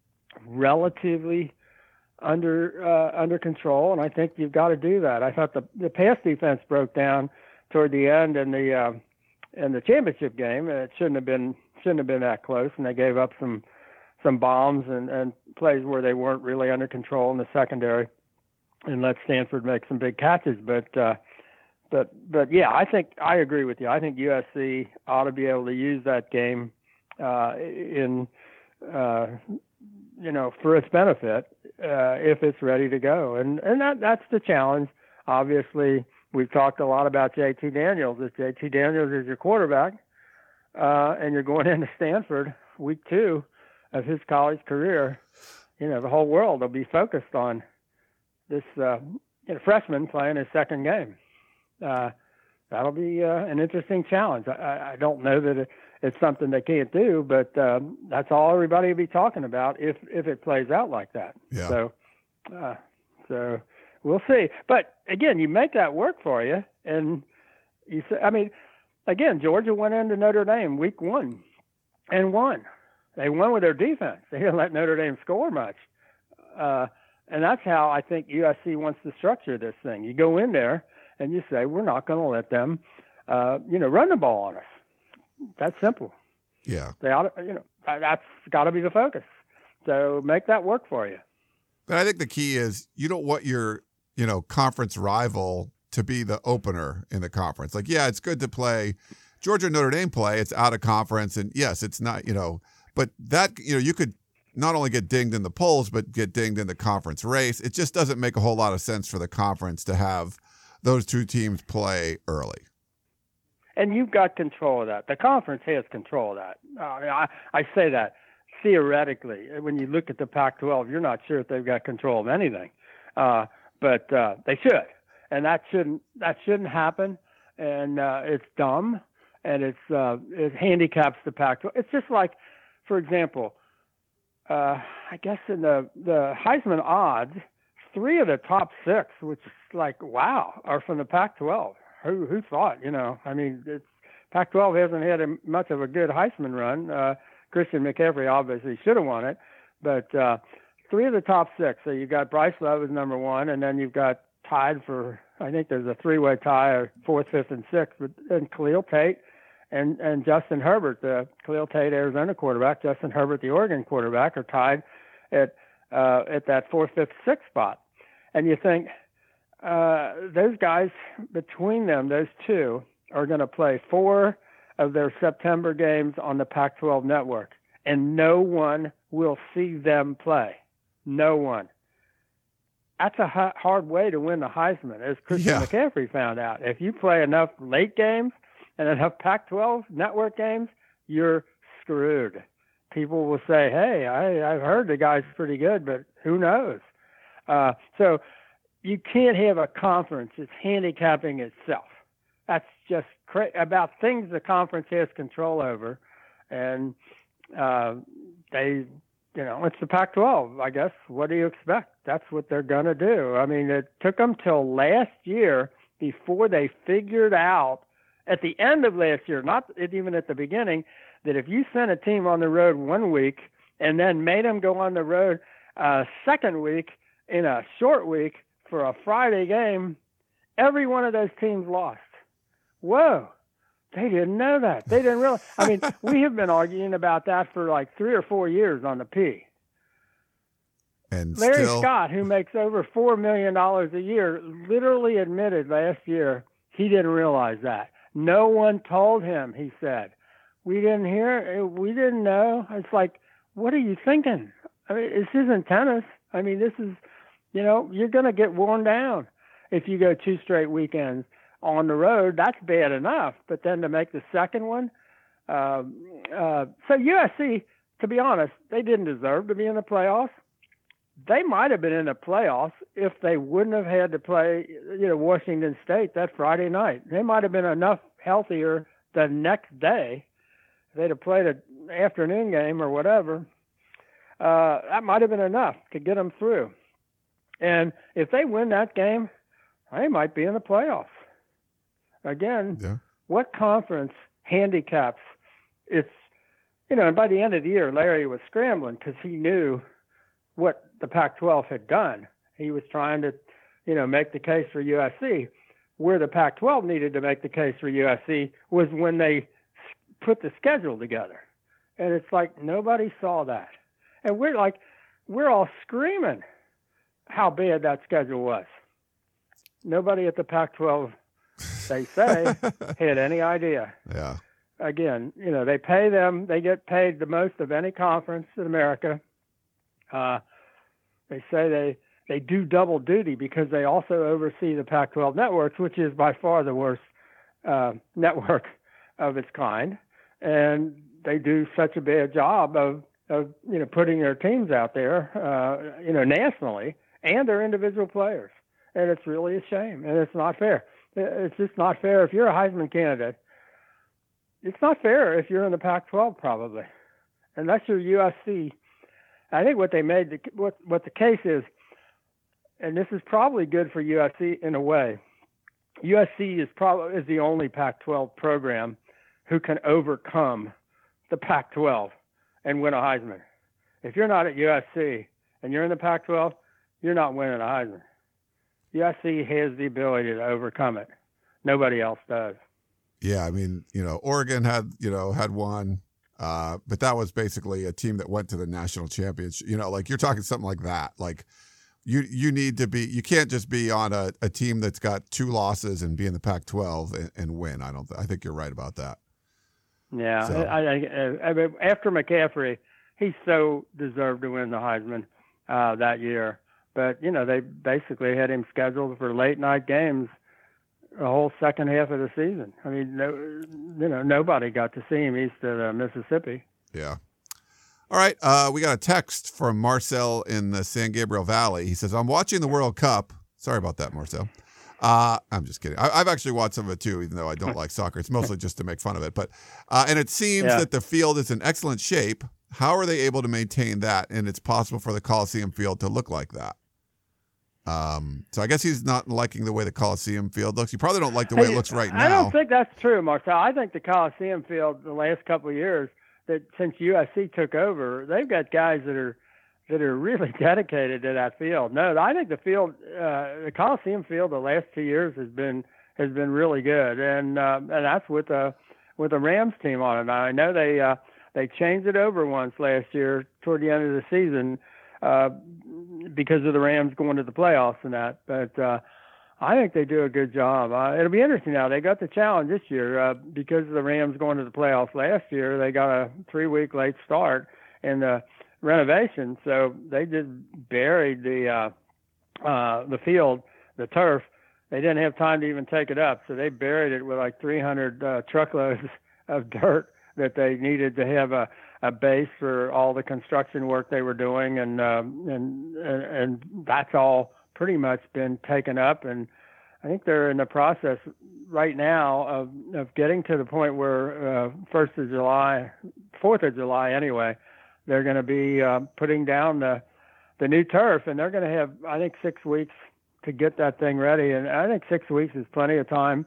relatively under uh, under control, and I think you've got to do that. I thought the the pass defense broke down toward the end in the uh, in the championship game, and it shouldn't have been shouldn't have been that close. And they gave up some some bombs and, and plays where they weren't really under control in the secondary, and let Stanford make some big catches. But uh, but but yeah, I think I agree with you. I think U S C ought to be able to use that game uh, in uh, you know for its benefit. Uh, if it's ready to go. And and that that's the challenge. Obviously, we've talked a lot about J T Daniels. If J T Daniels is your quarterback uh, and you're going into Stanford week two of his college career, you know, the whole world will be focused on this uh, you know, freshman playing his second game. Uh, that'll be uh, an interesting challenge. I, I don't know that it, it's something they can't do, but um, that's all everybody will be talking about if if it plays out like that. Yeah. So, uh, so we'll see. But again, you make that work for you, and you say, I mean, again, Georgia went into Notre Dame week one and won. They won with their defense. They didn't let Notre Dame score much, uh, and that's how I think U S C wants to structure this thing. You go in there and you say, we're not going to let them, uh, you know, run the ball on us. That's simple. Yeah. They ought to, you know, that's got to be the focus. So make that work for you. But I think the key is you don't want your, you know, conference rival to be the opener in the conference. Like, yeah, it's good to play Georgia Notre Dame play. It's out of conference. And yes, it's not, you know, but that, you know, you could not only get dinged in the polls, but get dinged in the conference race. It just doesn't make a whole lot of sense for the conference to have those two teams play early. And you've got control of that. The conference has control of that. Uh, I, I say that theoretically. When you look at the Pac twelve, you're not sure if they've got control of anything, uh, but uh, they should. And that shouldn't that shouldn't happen. And uh, it's dumb, and it's uh, it handicaps the Pac twelve. It's just like, for example, uh, I guess in the the Heisman odds, three of the top six, which is like wow, are from the Pac twelve. Who who thought, you know? I mean, it's, Pac twelve hasn't had a, much of a good Heisman run. Uh, Christian McCaffrey obviously should have won it, but uh, three of the top six. So you've got Bryce Love as number one, and then you've got tied for, I think there's a three-way tie, or fourth, fifth, and sixth, but and Khalil Tate and, and Justin Herbert, the Khalil Tate Arizona quarterback, Justin Herbert the Oregon quarterback, are tied at uh, at that fourth, fifth, sixth spot. And you think, Uh, those guys, between them, those two, are going to play four of their September games on the Pac twelve network, and no one will see them play. No one. that's a hard way to win the Heisman, as Christian Yeah. McCaffrey found out. If you play enough late games and enough Pac twelve network games, you're screwed. People will say, hey, I, I've heard the guy's pretty good, but who knows? Uh, so you can't have a conference that's handicapping itself. That's just cra- about things the conference has control over. And uh, they, you know, it's the Pac twelve, I guess. What do you expect? That's what they're going to do. I mean, it took them till last year before they figured out, at the end of last year, not even at the beginning, that if you sent a team on the road one week and then made them go on the road a second week in a short week for a Friday game, every one of those teams lost. Whoa. They didn't know that. They didn't realize. I mean, we have been arguing about that for like three or four years on the P. And Larry still, Scott, who makes over four million dollars a year, literally admitted last year he didn't realize that. No one told him, he said. We didn't hear, we didn't know. It's like, what are you thinking? I mean, this isn't tennis. I mean, this is, you know, you're going to get worn down if you go two straight weekends on the road. That's bad enough. But then to make the second one. Um, uh, so U S C, to be honest, they didn't deserve to be in the playoffs. They might have been in the playoffs if they wouldn't have had to play, you know, Washington State that Friday night. They might have been enough healthier the next day. If they'd have played an afternoon game or whatever. Uh, that might have been enough to get them through. And if they win that game, they might be in the playoffs. Again, yeah. What conference handicaps it's, you know, and by the end of the year, Larry was scrambling because he knew what the Pac twelve had done. He was trying to, you know, make the case for U S C. Where the Pac twelve needed to make the case for U S C was when they put the schedule together. And it's like nobody saw that. And we're like, we're all screaming how bad that schedule was. Nobody at the Pac twelve, they say, had any idea. Yeah. Again, you know, they pay them, they get paid the most of any conference in America. Uh, they say they, they do double duty because they also oversee the Pac twelve networks, which is by far the worst uh, network of its kind. And they do such a bad job of, of you know, putting their teams out there, uh, you know, nationally, and their individual players. And it's really a shame, and it's not fair. It's just not fair. If you're a Heisman candidate, it's not fair if you're in the Pac twelve, probably, unless you're U S C. I think what they made, the, what what the case is, and this is probably good for U S C in a way. U S C is probably is the only Pac twelve program who can overcome the Pac twelve and win a Heisman. If you're not at U S C and you're in the Pac twelve, you're not winning a Heisman. U S C has the ability to overcome it. Nobody else does. Yeah, I mean, you know, Oregon had, you know, had one, uh, but that was basically a team that went to the national championship. You know, like you're talking something like that. Like you you need to be, you can't just be on a, a team that's got two losses and be in the Pac twelve and, and win. I don't. I think you're right about that. Yeah, So. I, I, I mean, after McCaffrey, he so deserved to win the Heisman uh, that year. But you know, they basically had him scheduled for late night games the whole second half of the season. I mean, no, you know, nobody got to see him east of uh, Mississippi. Yeah. All right. Uh, we got a text from Marcel in the San Gabriel Valley. He says, I'm watching the World Cup. Sorry about that, Marcel. Uh, I'm just kidding. I, I've actually watched some of it too, even though I don't like soccer. It's mostly just to make fun of it. But uh, and it seems Yeah. that the field is in excellent shape. How are they able to maintain that? And it's possible for the Coliseum field to look like that. Um, so I guess he's not liking the way the Coliseum field looks. You probably don't like the way Hey, it looks right now. I don't think that's true, Marcel. I think the Coliseum field the last couple of years, that since U S C took over, they've got guys that are that are really dedicated to that field. No, I think the field, uh, the Coliseum field, the last two years has been has been really good, and uh, and that's with the with the Rams team on it. Now, I know they uh, they changed it over once last year toward the end of the season uh, because of the Rams going to the playoffs and that, but. Uh, I think they do a good job. Uh, it'll be interesting now. They got the challenge this year uh, because of the Rams going to the playoffs last year. They got a three-week late start in the renovation, so they just buried the uh, uh, the field, the turf. They didn't have time to even take it up, so they buried it with like three hundred uh, truckloads of dirt that they needed to have a, a base for all the construction work they were doing, and um, and and that's all pretty much been taken up. And I think they're in the process right now of of getting to the point where uh, first of July, fourth of July anyway, they're going to be uh, putting down the the new turf, and they're going to have, I think, six weeks to get that thing ready. And I think six weeks is plenty of time.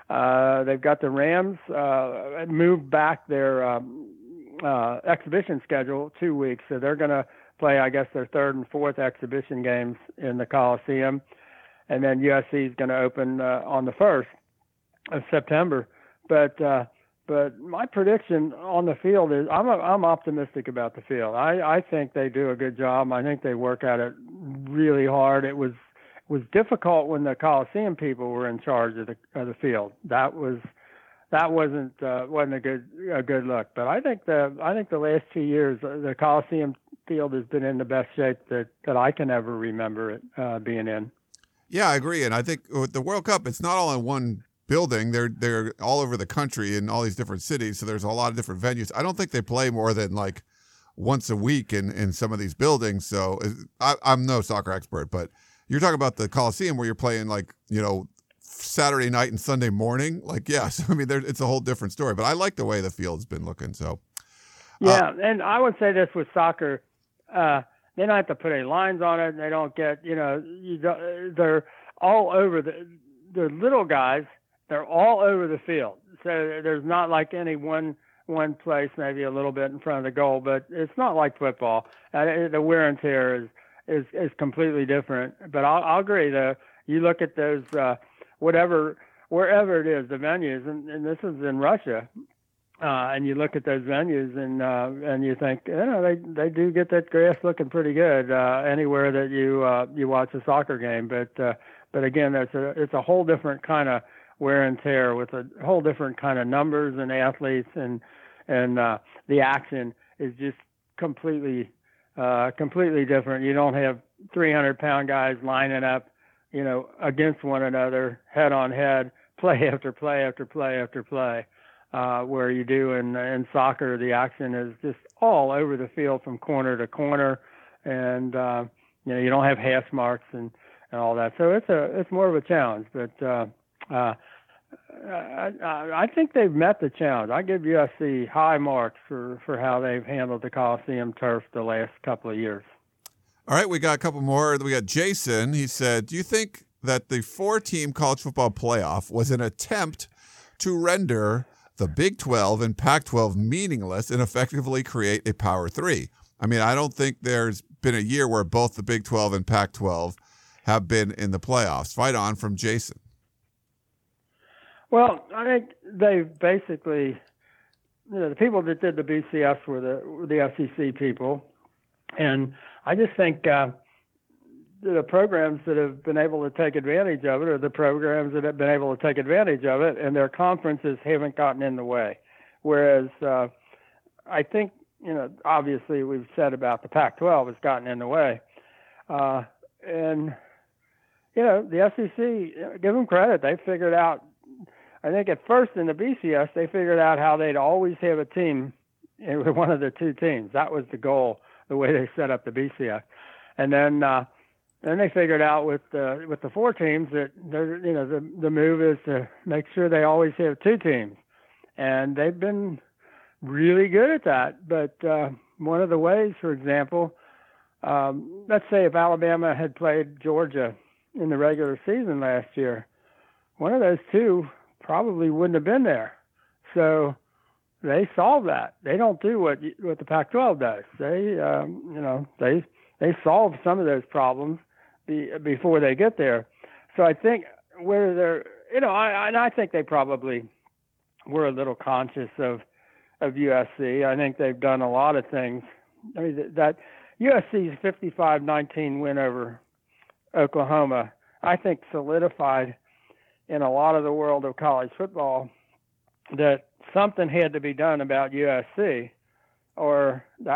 Uh, they've got the Rams uh, moved back their um, uh, exhibition schedule two weeks. So they're going to play, I guess, their third and fourth exhibition games in the Coliseum. And then U S C is going to open uh, on the first of September. But uh, but my prediction on the field is I'm a, I'm optimistic about the field. I, I think they do a good job. I think they work at it really hard. It was was difficult when the Coliseum people were in charge of the of the field. That was that wasn't uh, wasn't a good a good look. But I think the I think the last two years uh, the Coliseum field has been in the best shape that, that I can ever remember it uh, being in. Yeah, I agree. And I think with the World Cup, it's not all in one building. They're they're all over the country in all these different cities. So there's a lot of different venues. I don't think they play more than like once a week in, in some of these buildings. So I, I'm no soccer expert, but you're talking about the Coliseum where you're playing like, you know, Saturday night and Sunday morning. Like, yes, I mean, there, it's a whole different story. But I like the way the field's been looking. So, yeah, uh, and I would say this with soccer. Uh, they don't have to put any lines on it. They don't get, you know, you don't, they're all over the, the little guys. They're all over the field. So there's not like any one one place, maybe a little bit in front of the goal, but it's not like football. Uh, the wear and tear is is is completely different. But I'll, I'll agree. The you look at those uh, whatever wherever it is, the venues, and, and this is in Russia. Uh, and you look at those venues, and uh, and you think, you know, they they do get that grass looking pretty good uh, anywhere that you uh, you watch a soccer game. But uh, but again, it's a it's a whole different kind of wear and tear with a whole different kind of numbers and athletes, and and uh, the action is just completely uh, completely different. You don't have three hundred pound guys lining up, you know, against one another, head on head, play after play after play after play. Uh, where you do in in soccer, the action is just all over the field from corner to corner, and uh, you know you don't have hash marks and, and all that. So it's a it's more of a challenge. But uh, uh, I, I think they've met the challenge. I give U S C high marks for, for how they've handled the Coliseum turf the last couple of years. All right, we got a couple more. We got Jason. He said, do you think that the four-team college football playoff was an attempt to render the Big twelve and Pac twelve meaningless and effectively create a Power Three? I mean, I don't think there's been a year where both the Big twelve and Pac twelve have been in the playoffs. Fight on from Jason. Well, I think they've basically, you know, the people that did the B C S were the were the S E C people, and I just think uh, the programs that have been able to take advantage of it are the programs that have been able to take advantage of it, and their conferences haven't gotten in the way. Whereas uh, I think, you know, obviously we've said about the Pac twelve has gotten in the way. Uh, and, you know, the S E C, give them credit. They figured out, I think at first in the B C S, they figured out how they'd always have a team with one of the two teams. That was the goal, the way they set up the B C S. And then, uh, Then they figured out with the with the four teams that they're, you know the the move is to make sure they always have two teams, and they've been really good at that. But uh, one of the ways, for example, um, let's say if Alabama had played Georgia in the regular season last year, one of those two probably wouldn't have been there. So they solved that. They don't do what what the Pac twelve does. They um, you know they they solve some of those problems before they get there. So I think where they're, you know, I, and I think they probably were a little conscious of, of U S C. I think they've done a lot of things. I mean, that U S C's fifty-five nineteen win over Oklahoma, I think solidified in a lot of the world of college football that something had to be done about U S C, or that was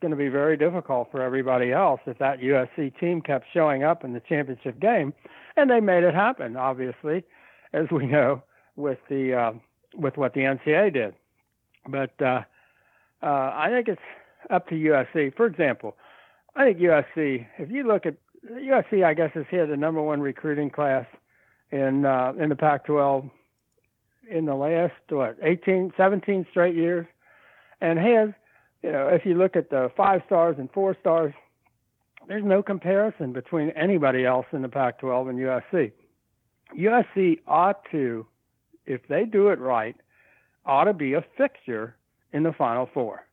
going to be very difficult for everybody else if that U S C team kept showing up in the championship game, and they made it happen, obviously, as we know with the uh, with what the N C double A did. But uh, uh, I think it's up to U S C. For example, I think U S C. If you look at U S C, I guess has had the number one recruiting class in uh, in the Pac twelve in the last what eighteen, seventeen straight years, and has, you know, if you look at the five stars and four stars, there's no comparison between anybody else in the Pac twelve and U S C. U S C ought to, if they do it right, ought to be a fixture in the Final Four.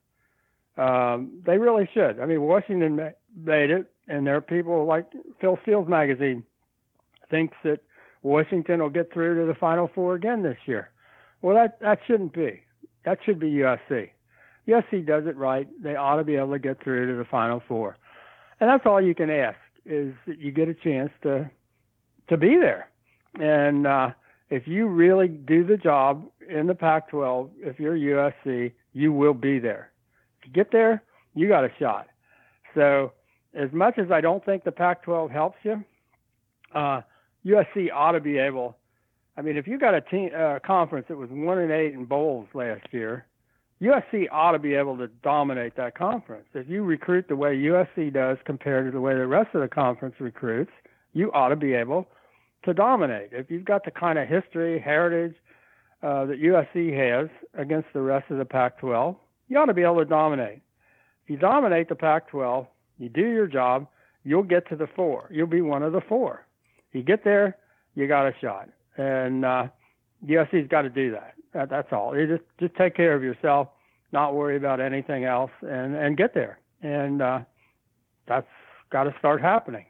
Um, they really should. I mean, Washington ma- made it, and there are people like Phil Steele's magazine thinks that Washington will get through to the Final Four again this year. Well, that, that shouldn't be. That should be U S C. U S C does it right. They ought to be able to get through to the Final Four. And that's all you can ask, is that you get a chance to to be there. And uh, if you really do the job in the Pac twelve, if you're U S C, you will be there. If you get there, you got a shot. So as much as I don't think the Pac twelve helps you, uh, U S C ought to be able. I mean, if you got a team uh, conference that was one and eight in bowls last year, U S C ought to be able to dominate that conference. If you recruit the way U S C does compared to the way the rest of the conference recruits, you ought to be able to dominate. If you've got the kind of history, heritage uh, that U S C has against the rest of the Pac twelve, you ought to be able to dominate. If you dominate the Pac twelve, you do your job, you'll get to the four. You'll be one of the four. You get there, you got a shot. And uh, U S C's got to do that. that. That's all. You just just take care of yourself, not worry about anything else, and, and get there. And uh, that's got to start happening.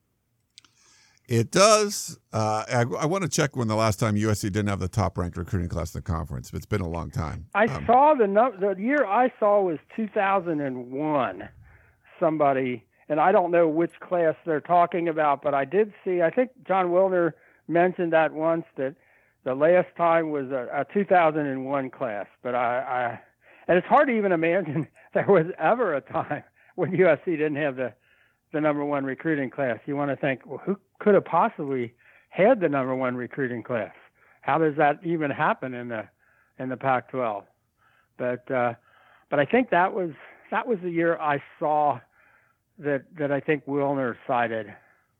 It does. Uh, I, I want to check when the last time U S C didn't have the top-ranked recruiting class in the conference. It's been a long time. I um, saw the the year I saw was two thousand one. Somebody, and I don't know which class they're talking about, but I did see. I think John Wilner mentioned that once, that the last time was a, a two thousand one class. But I, I, and it's hard to even imagine there was ever a time when U S C didn't have the the number one recruiting class. You want to think, well, who could have possibly had the number one recruiting class? How does that even happen in the in the Pac twelve? But uh, but I think that was that was the year I saw that that I think Wilner cited.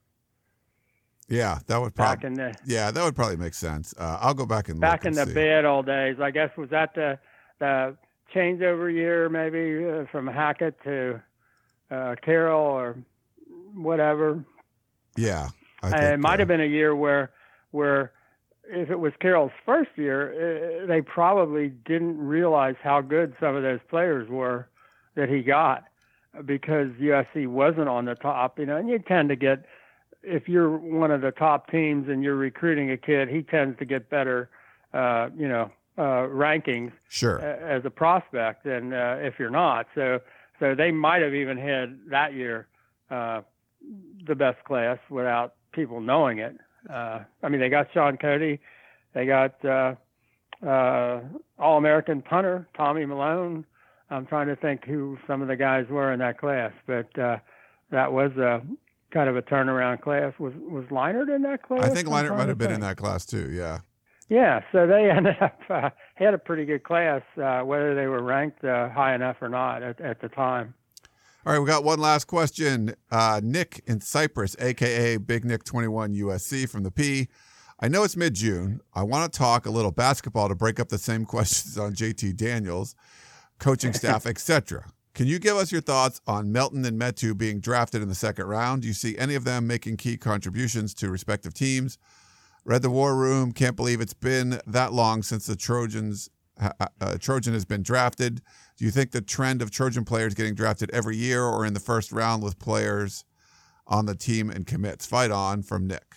Yeah, that would back probably. in the Yeah, that would probably make sense. Uh, I'll go back and back look in and the see. bad old days. I guess was that the the changeover year, maybe uh, from Hackett to uh, Carroll or whatever. Yeah, I Uh, think, it might uh, have been a year where, where if it was Carroll's first year, uh, they probably didn't realize how good some of those players were that he got, because U S C wasn't on the top, you know. And you tend to get, if you're one of the top teams and you're recruiting a kid, he tends to get better, uh, you know, uh, rankings Sure. uh, as a prospect than uh, if you're not. So, so they might have even had that year uh, the best class without people knowing it. Uh, I mean, they got Sean Cody, they got uh, uh, All-American punter Tommy Malone. I'm trying to think who some of the guys were in that class, but uh, that was a kind of a turnaround class. Was was Leinart in that class? I think I'm Leinart trying might to have been in think. that class too. Yeah. Yeah, so they ended up uh, had a pretty good class, uh, whether they were ranked uh, high enough or not at, at the time. All right, we got one last question. Uh, Nick in Cyprus, a k a. Big Nick twenty-one U S C from the P. I know it's mid-June. I want to talk a little basketball to break up the same questions on J T Daniels, coaching staff, et cetera. Can you give us your thoughts on Melton and Metu being drafted in the second round? Do you see any of them making key contributions to respective teams? Read the War Room. Can't believe it's been that long since the Trojans uh, Trojan has been drafted. Do you think the trend of Trojan players getting drafted every year or in the first round with players on the team and commits? Fight on from Nick.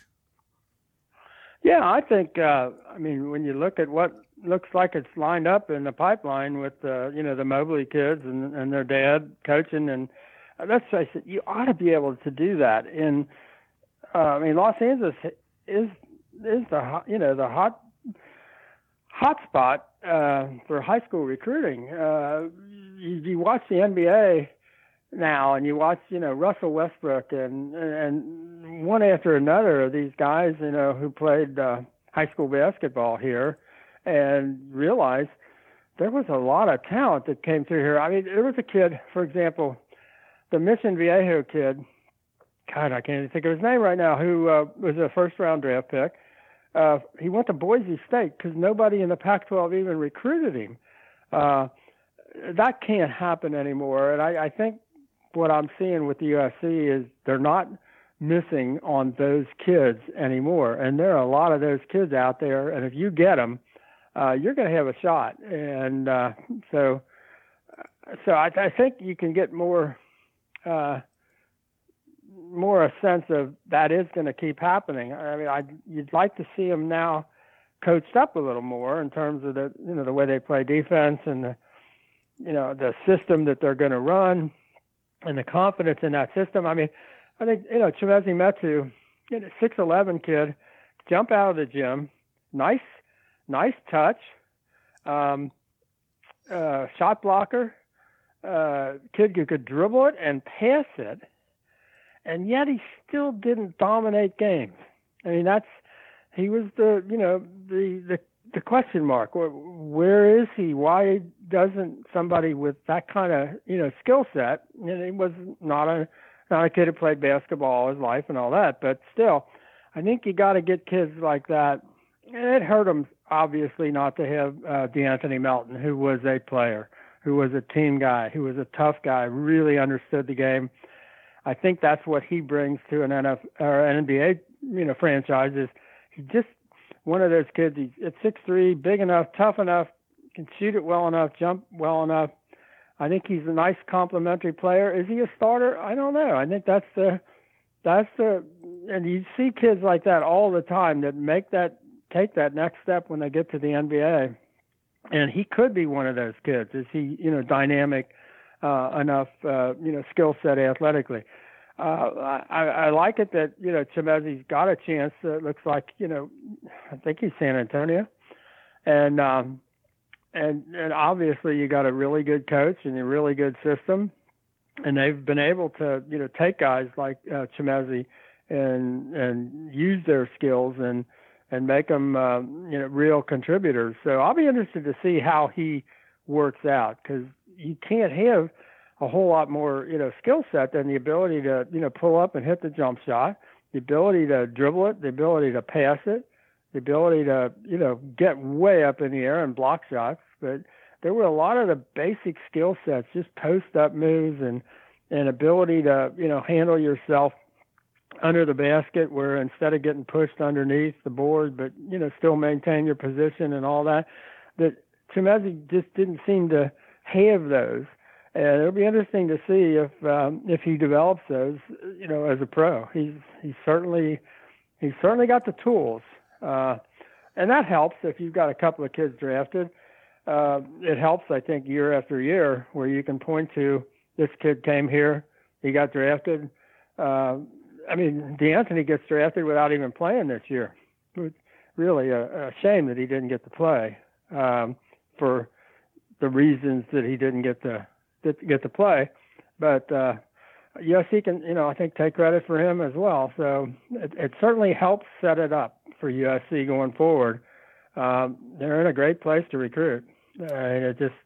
Yeah, I think, uh, I mean, when you look at what looks like it's lined up in the pipeline with, uh, you know, the Mobley kids and, and their dad coaching, and let's face it, you ought to be able to do that. In, uh, I mean, Los Angeles is is the hot, you know, the hot hot spot uh, for high school recruiting. Uh, you, you watch the N B A, now, and you watch, you know, Russell Westbrook and and one after another of these guys, you know, who played uh, high school basketball here, and realize there was a lot of talent that came through here. I mean, there was a kid, for example, the Mission Viejo kid. God, I can't even think of his name right now. Who uh, was a first-round draft pick. Uh, he went to Boise State because nobody in the Pac twelve even recruited him. Uh, that can't happen anymore. And I, I think what I'm seeing with the U S C is they're not missing on those kids anymore. And there are a lot of those kids out there. And if you get them, uh, you're going to have a shot. And uh, so, so I, I think you can get more, uh, more a sense of that is going to keep happening. I mean, I you'd like to see them now coached up a little more in terms of the, you know, the way they play defense and the, you know, the system that they're going to run and the confidence in that system. I mean, I think, you know, Chimezie Metu, you know, six eleven kid, jump out of the gym, nice, nice touch, um, uh, shot blocker, uh, kid who could dribble it and pass it. And yet he still didn't dominate games. I mean, that's, he was the, you know, the, the, the question mark. Where, where is he? Why doesn't somebody with that kind of, you know, skill set, and he was not a, not a kid who played basketball all his life and all that, but still, I think you got to get kids like that. And it hurt him, obviously, not to have uh, DeAnthony Melton, who was a player, who was a team guy, who was a tough guy, really understood the game. I think that's what he brings to an N F L or an N B A, you know, franchise. Is he's just one of those kids. He's at six three, big enough, tough enough, can shoot it well enough, jump well enough. I think he's a nice complementary player. Is he a starter? I don't know. I think that's the that's the and you see kids like that all the time that make that take that next step when they get to the N B A. And he could be one of those kids. Is he, you know, dynamic? Uh, enough, uh, you know, skill set athletically. Uh, I, I like it that, you know, Chimezie's got a chance. Uh, it looks like, you know, I think he's San Antonio. And, um, and, and obviously you got a really good coach and a really good system. And they've been able to, you know, take guys like uh, Chimezie and, and use their skills and, and make them, uh, you know, real contributors. So I'll be interested to see how he works out, because you can't have a whole lot more, you know, skill set than the ability to, you know, pull up and hit the jump shot, the ability to dribble it, the ability to pass it, the ability to, you know, get way up in the air and block shots. But there were a lot of the basic skill sets, just post up moves and, and ability to, you know, handle yourself under the basket, where instead of getting pushed underneath the board, but, you know, still maintain your position and all that, that Chimezie just didn't seem to have those. And it'll be interesting to see if um, if he develops those, you know, as a pro. He's he's certainly he's certainly got the tools, uh, and that helps if you've got a couple of kids drafted. Uh, it helps, I think, year after year, where you can point to this kid came here, he got drafted. Uh, I mean, DeAnthony gets drafted without even playing this year. It's really a, a shame that he didn't get to play. Um, for the reasons that he didn't get to get to play, but uh, U S C can, you know, I think take credit for him as well. So it, it certainly helps set it up for U S C going forward. Um, they're in a great place to recruit. Uh, and it just,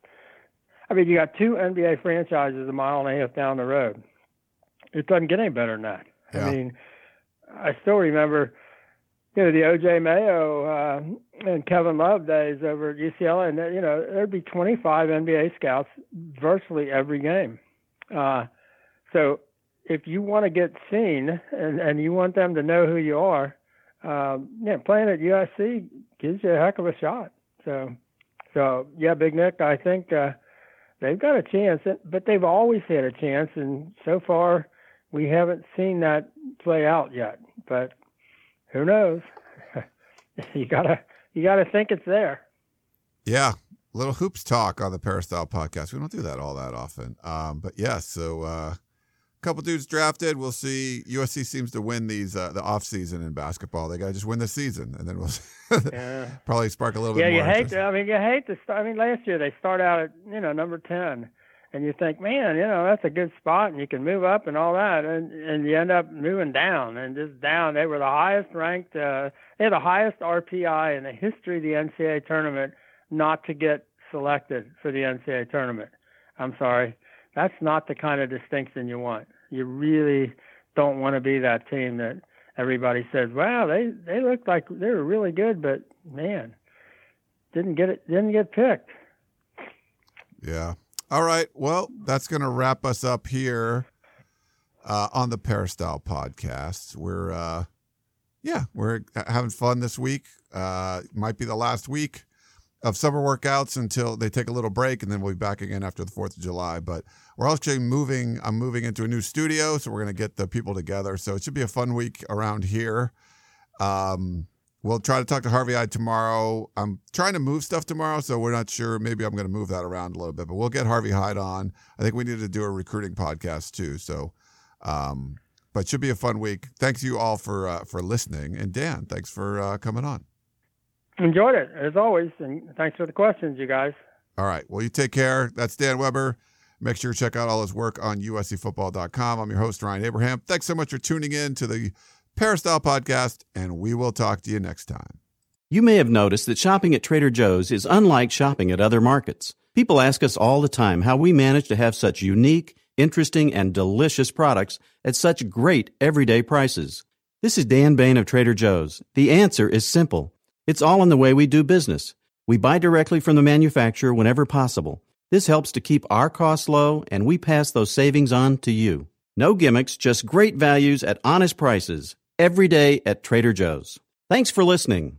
I mean, you got two N B A franchises a mile and a half down the road. It doesn't get any better than that. Yeah. I mean, I still remember, you know, the O J Mayo uh, and Kevin Love days over at U C L A, and, you know, there'd be twenty-five N B A scouts virtually every game. Uh, so if you want to get seen and, and you want them to know who you are, um, yeah, playing at U S C gives you a heck of a shot. So, so yeah, Big Nick, I think uh, they've got a chance, but they've always had a chance, and so far we haven't seen that play out yet. But who knows? you gotta you gotta think it's there. Yeah, little hoops talk on the Peristyle podcast. We don't do that all that often, um, but yeah. So uh, a couple dudes drafted. We'll see. U S C seems to win these uh, the off season in basketball. They gotta just win the season, and then we'll yeah. probably spark a little yeah, bit more. Yeah, you hate. interest. To, I mean, you hate to start. I mean, last year they start out at, you know, number ten, and you think, man, you know, that's a good spot, and you can move up and all that, and and you end up moving down and just down. They were the highest ranked. Uh, they had the highest R P I in the history of the N C double A tournament not to get selected for the N C double A tournament. I'm sorry, that's not the kind of distinction you want. You really don't want to be that team that everybody says, wow, they they looked like they were really good, but man, didn't get it, didn't get picked. Yeah. All right. Well, that's going to wrap us up here uh, on the Peristyle podcast. We're, uh, yeah, we're having fun this week. Uh, might be the last week of summer workouts until they take a little break, and then we'll be back again after the fourth of July. But we're actually moving. I'm moving into a new studio, so we're going to get the people together. So it should be a fun week around here. Um, We'll try to talk to Harvey Hyde tomorrow. I'm trying to move stuff tomorrow, so we're not sure. Maybe I'm going to move that around a little bit, but we'll get Harvey Hyde on. I think we need to do a recruiting podcast too. So, um, but it should be a fun week. Thanks you all for uh, for listening, and Dan, thanks for uh, coming on. Enjoyed it as always, and thanks for the questions, you guys. All right. Well, you take care. That's Dan Weber. Make sure to check out all his work on U S C football dot com. I'm your host, Ryan Abraham. Thanks so much for tuning in to the Peristyle Podcast, and we will talk to you next time. You may have noticed that shopping at Trader Joe's is unlike shopping at other markets. People ask us all the time how we manage to have such unique, interesting, and delicious products at such great everyday prices. This is Dan Bain of Trader Joe's. The answer is simple. It's all in the way we do business. We buy directly from the manufacturer whenever possible. This helps to keep our costs low, and we pass those savings on to you. No gimmicks, just great values at honest prices. Every day at Trader Joe's. Thanks for listening.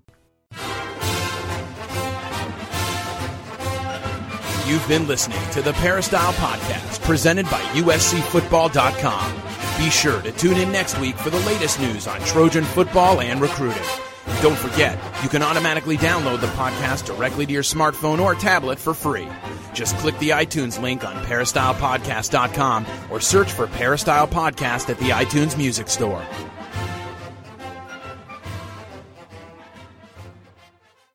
You've been listening to the Peristyle Podcast, presented by U S C football dot com. Be sure to tune in next week for the latest news on Trojan football and recruiting. And don't forget, you can automatically download the podcast directly to your smartphone or tablet for free. Just click the iTunes link on Peristyle Podcast dot com or search for Peristyle Podcast at the iTunes Music Store.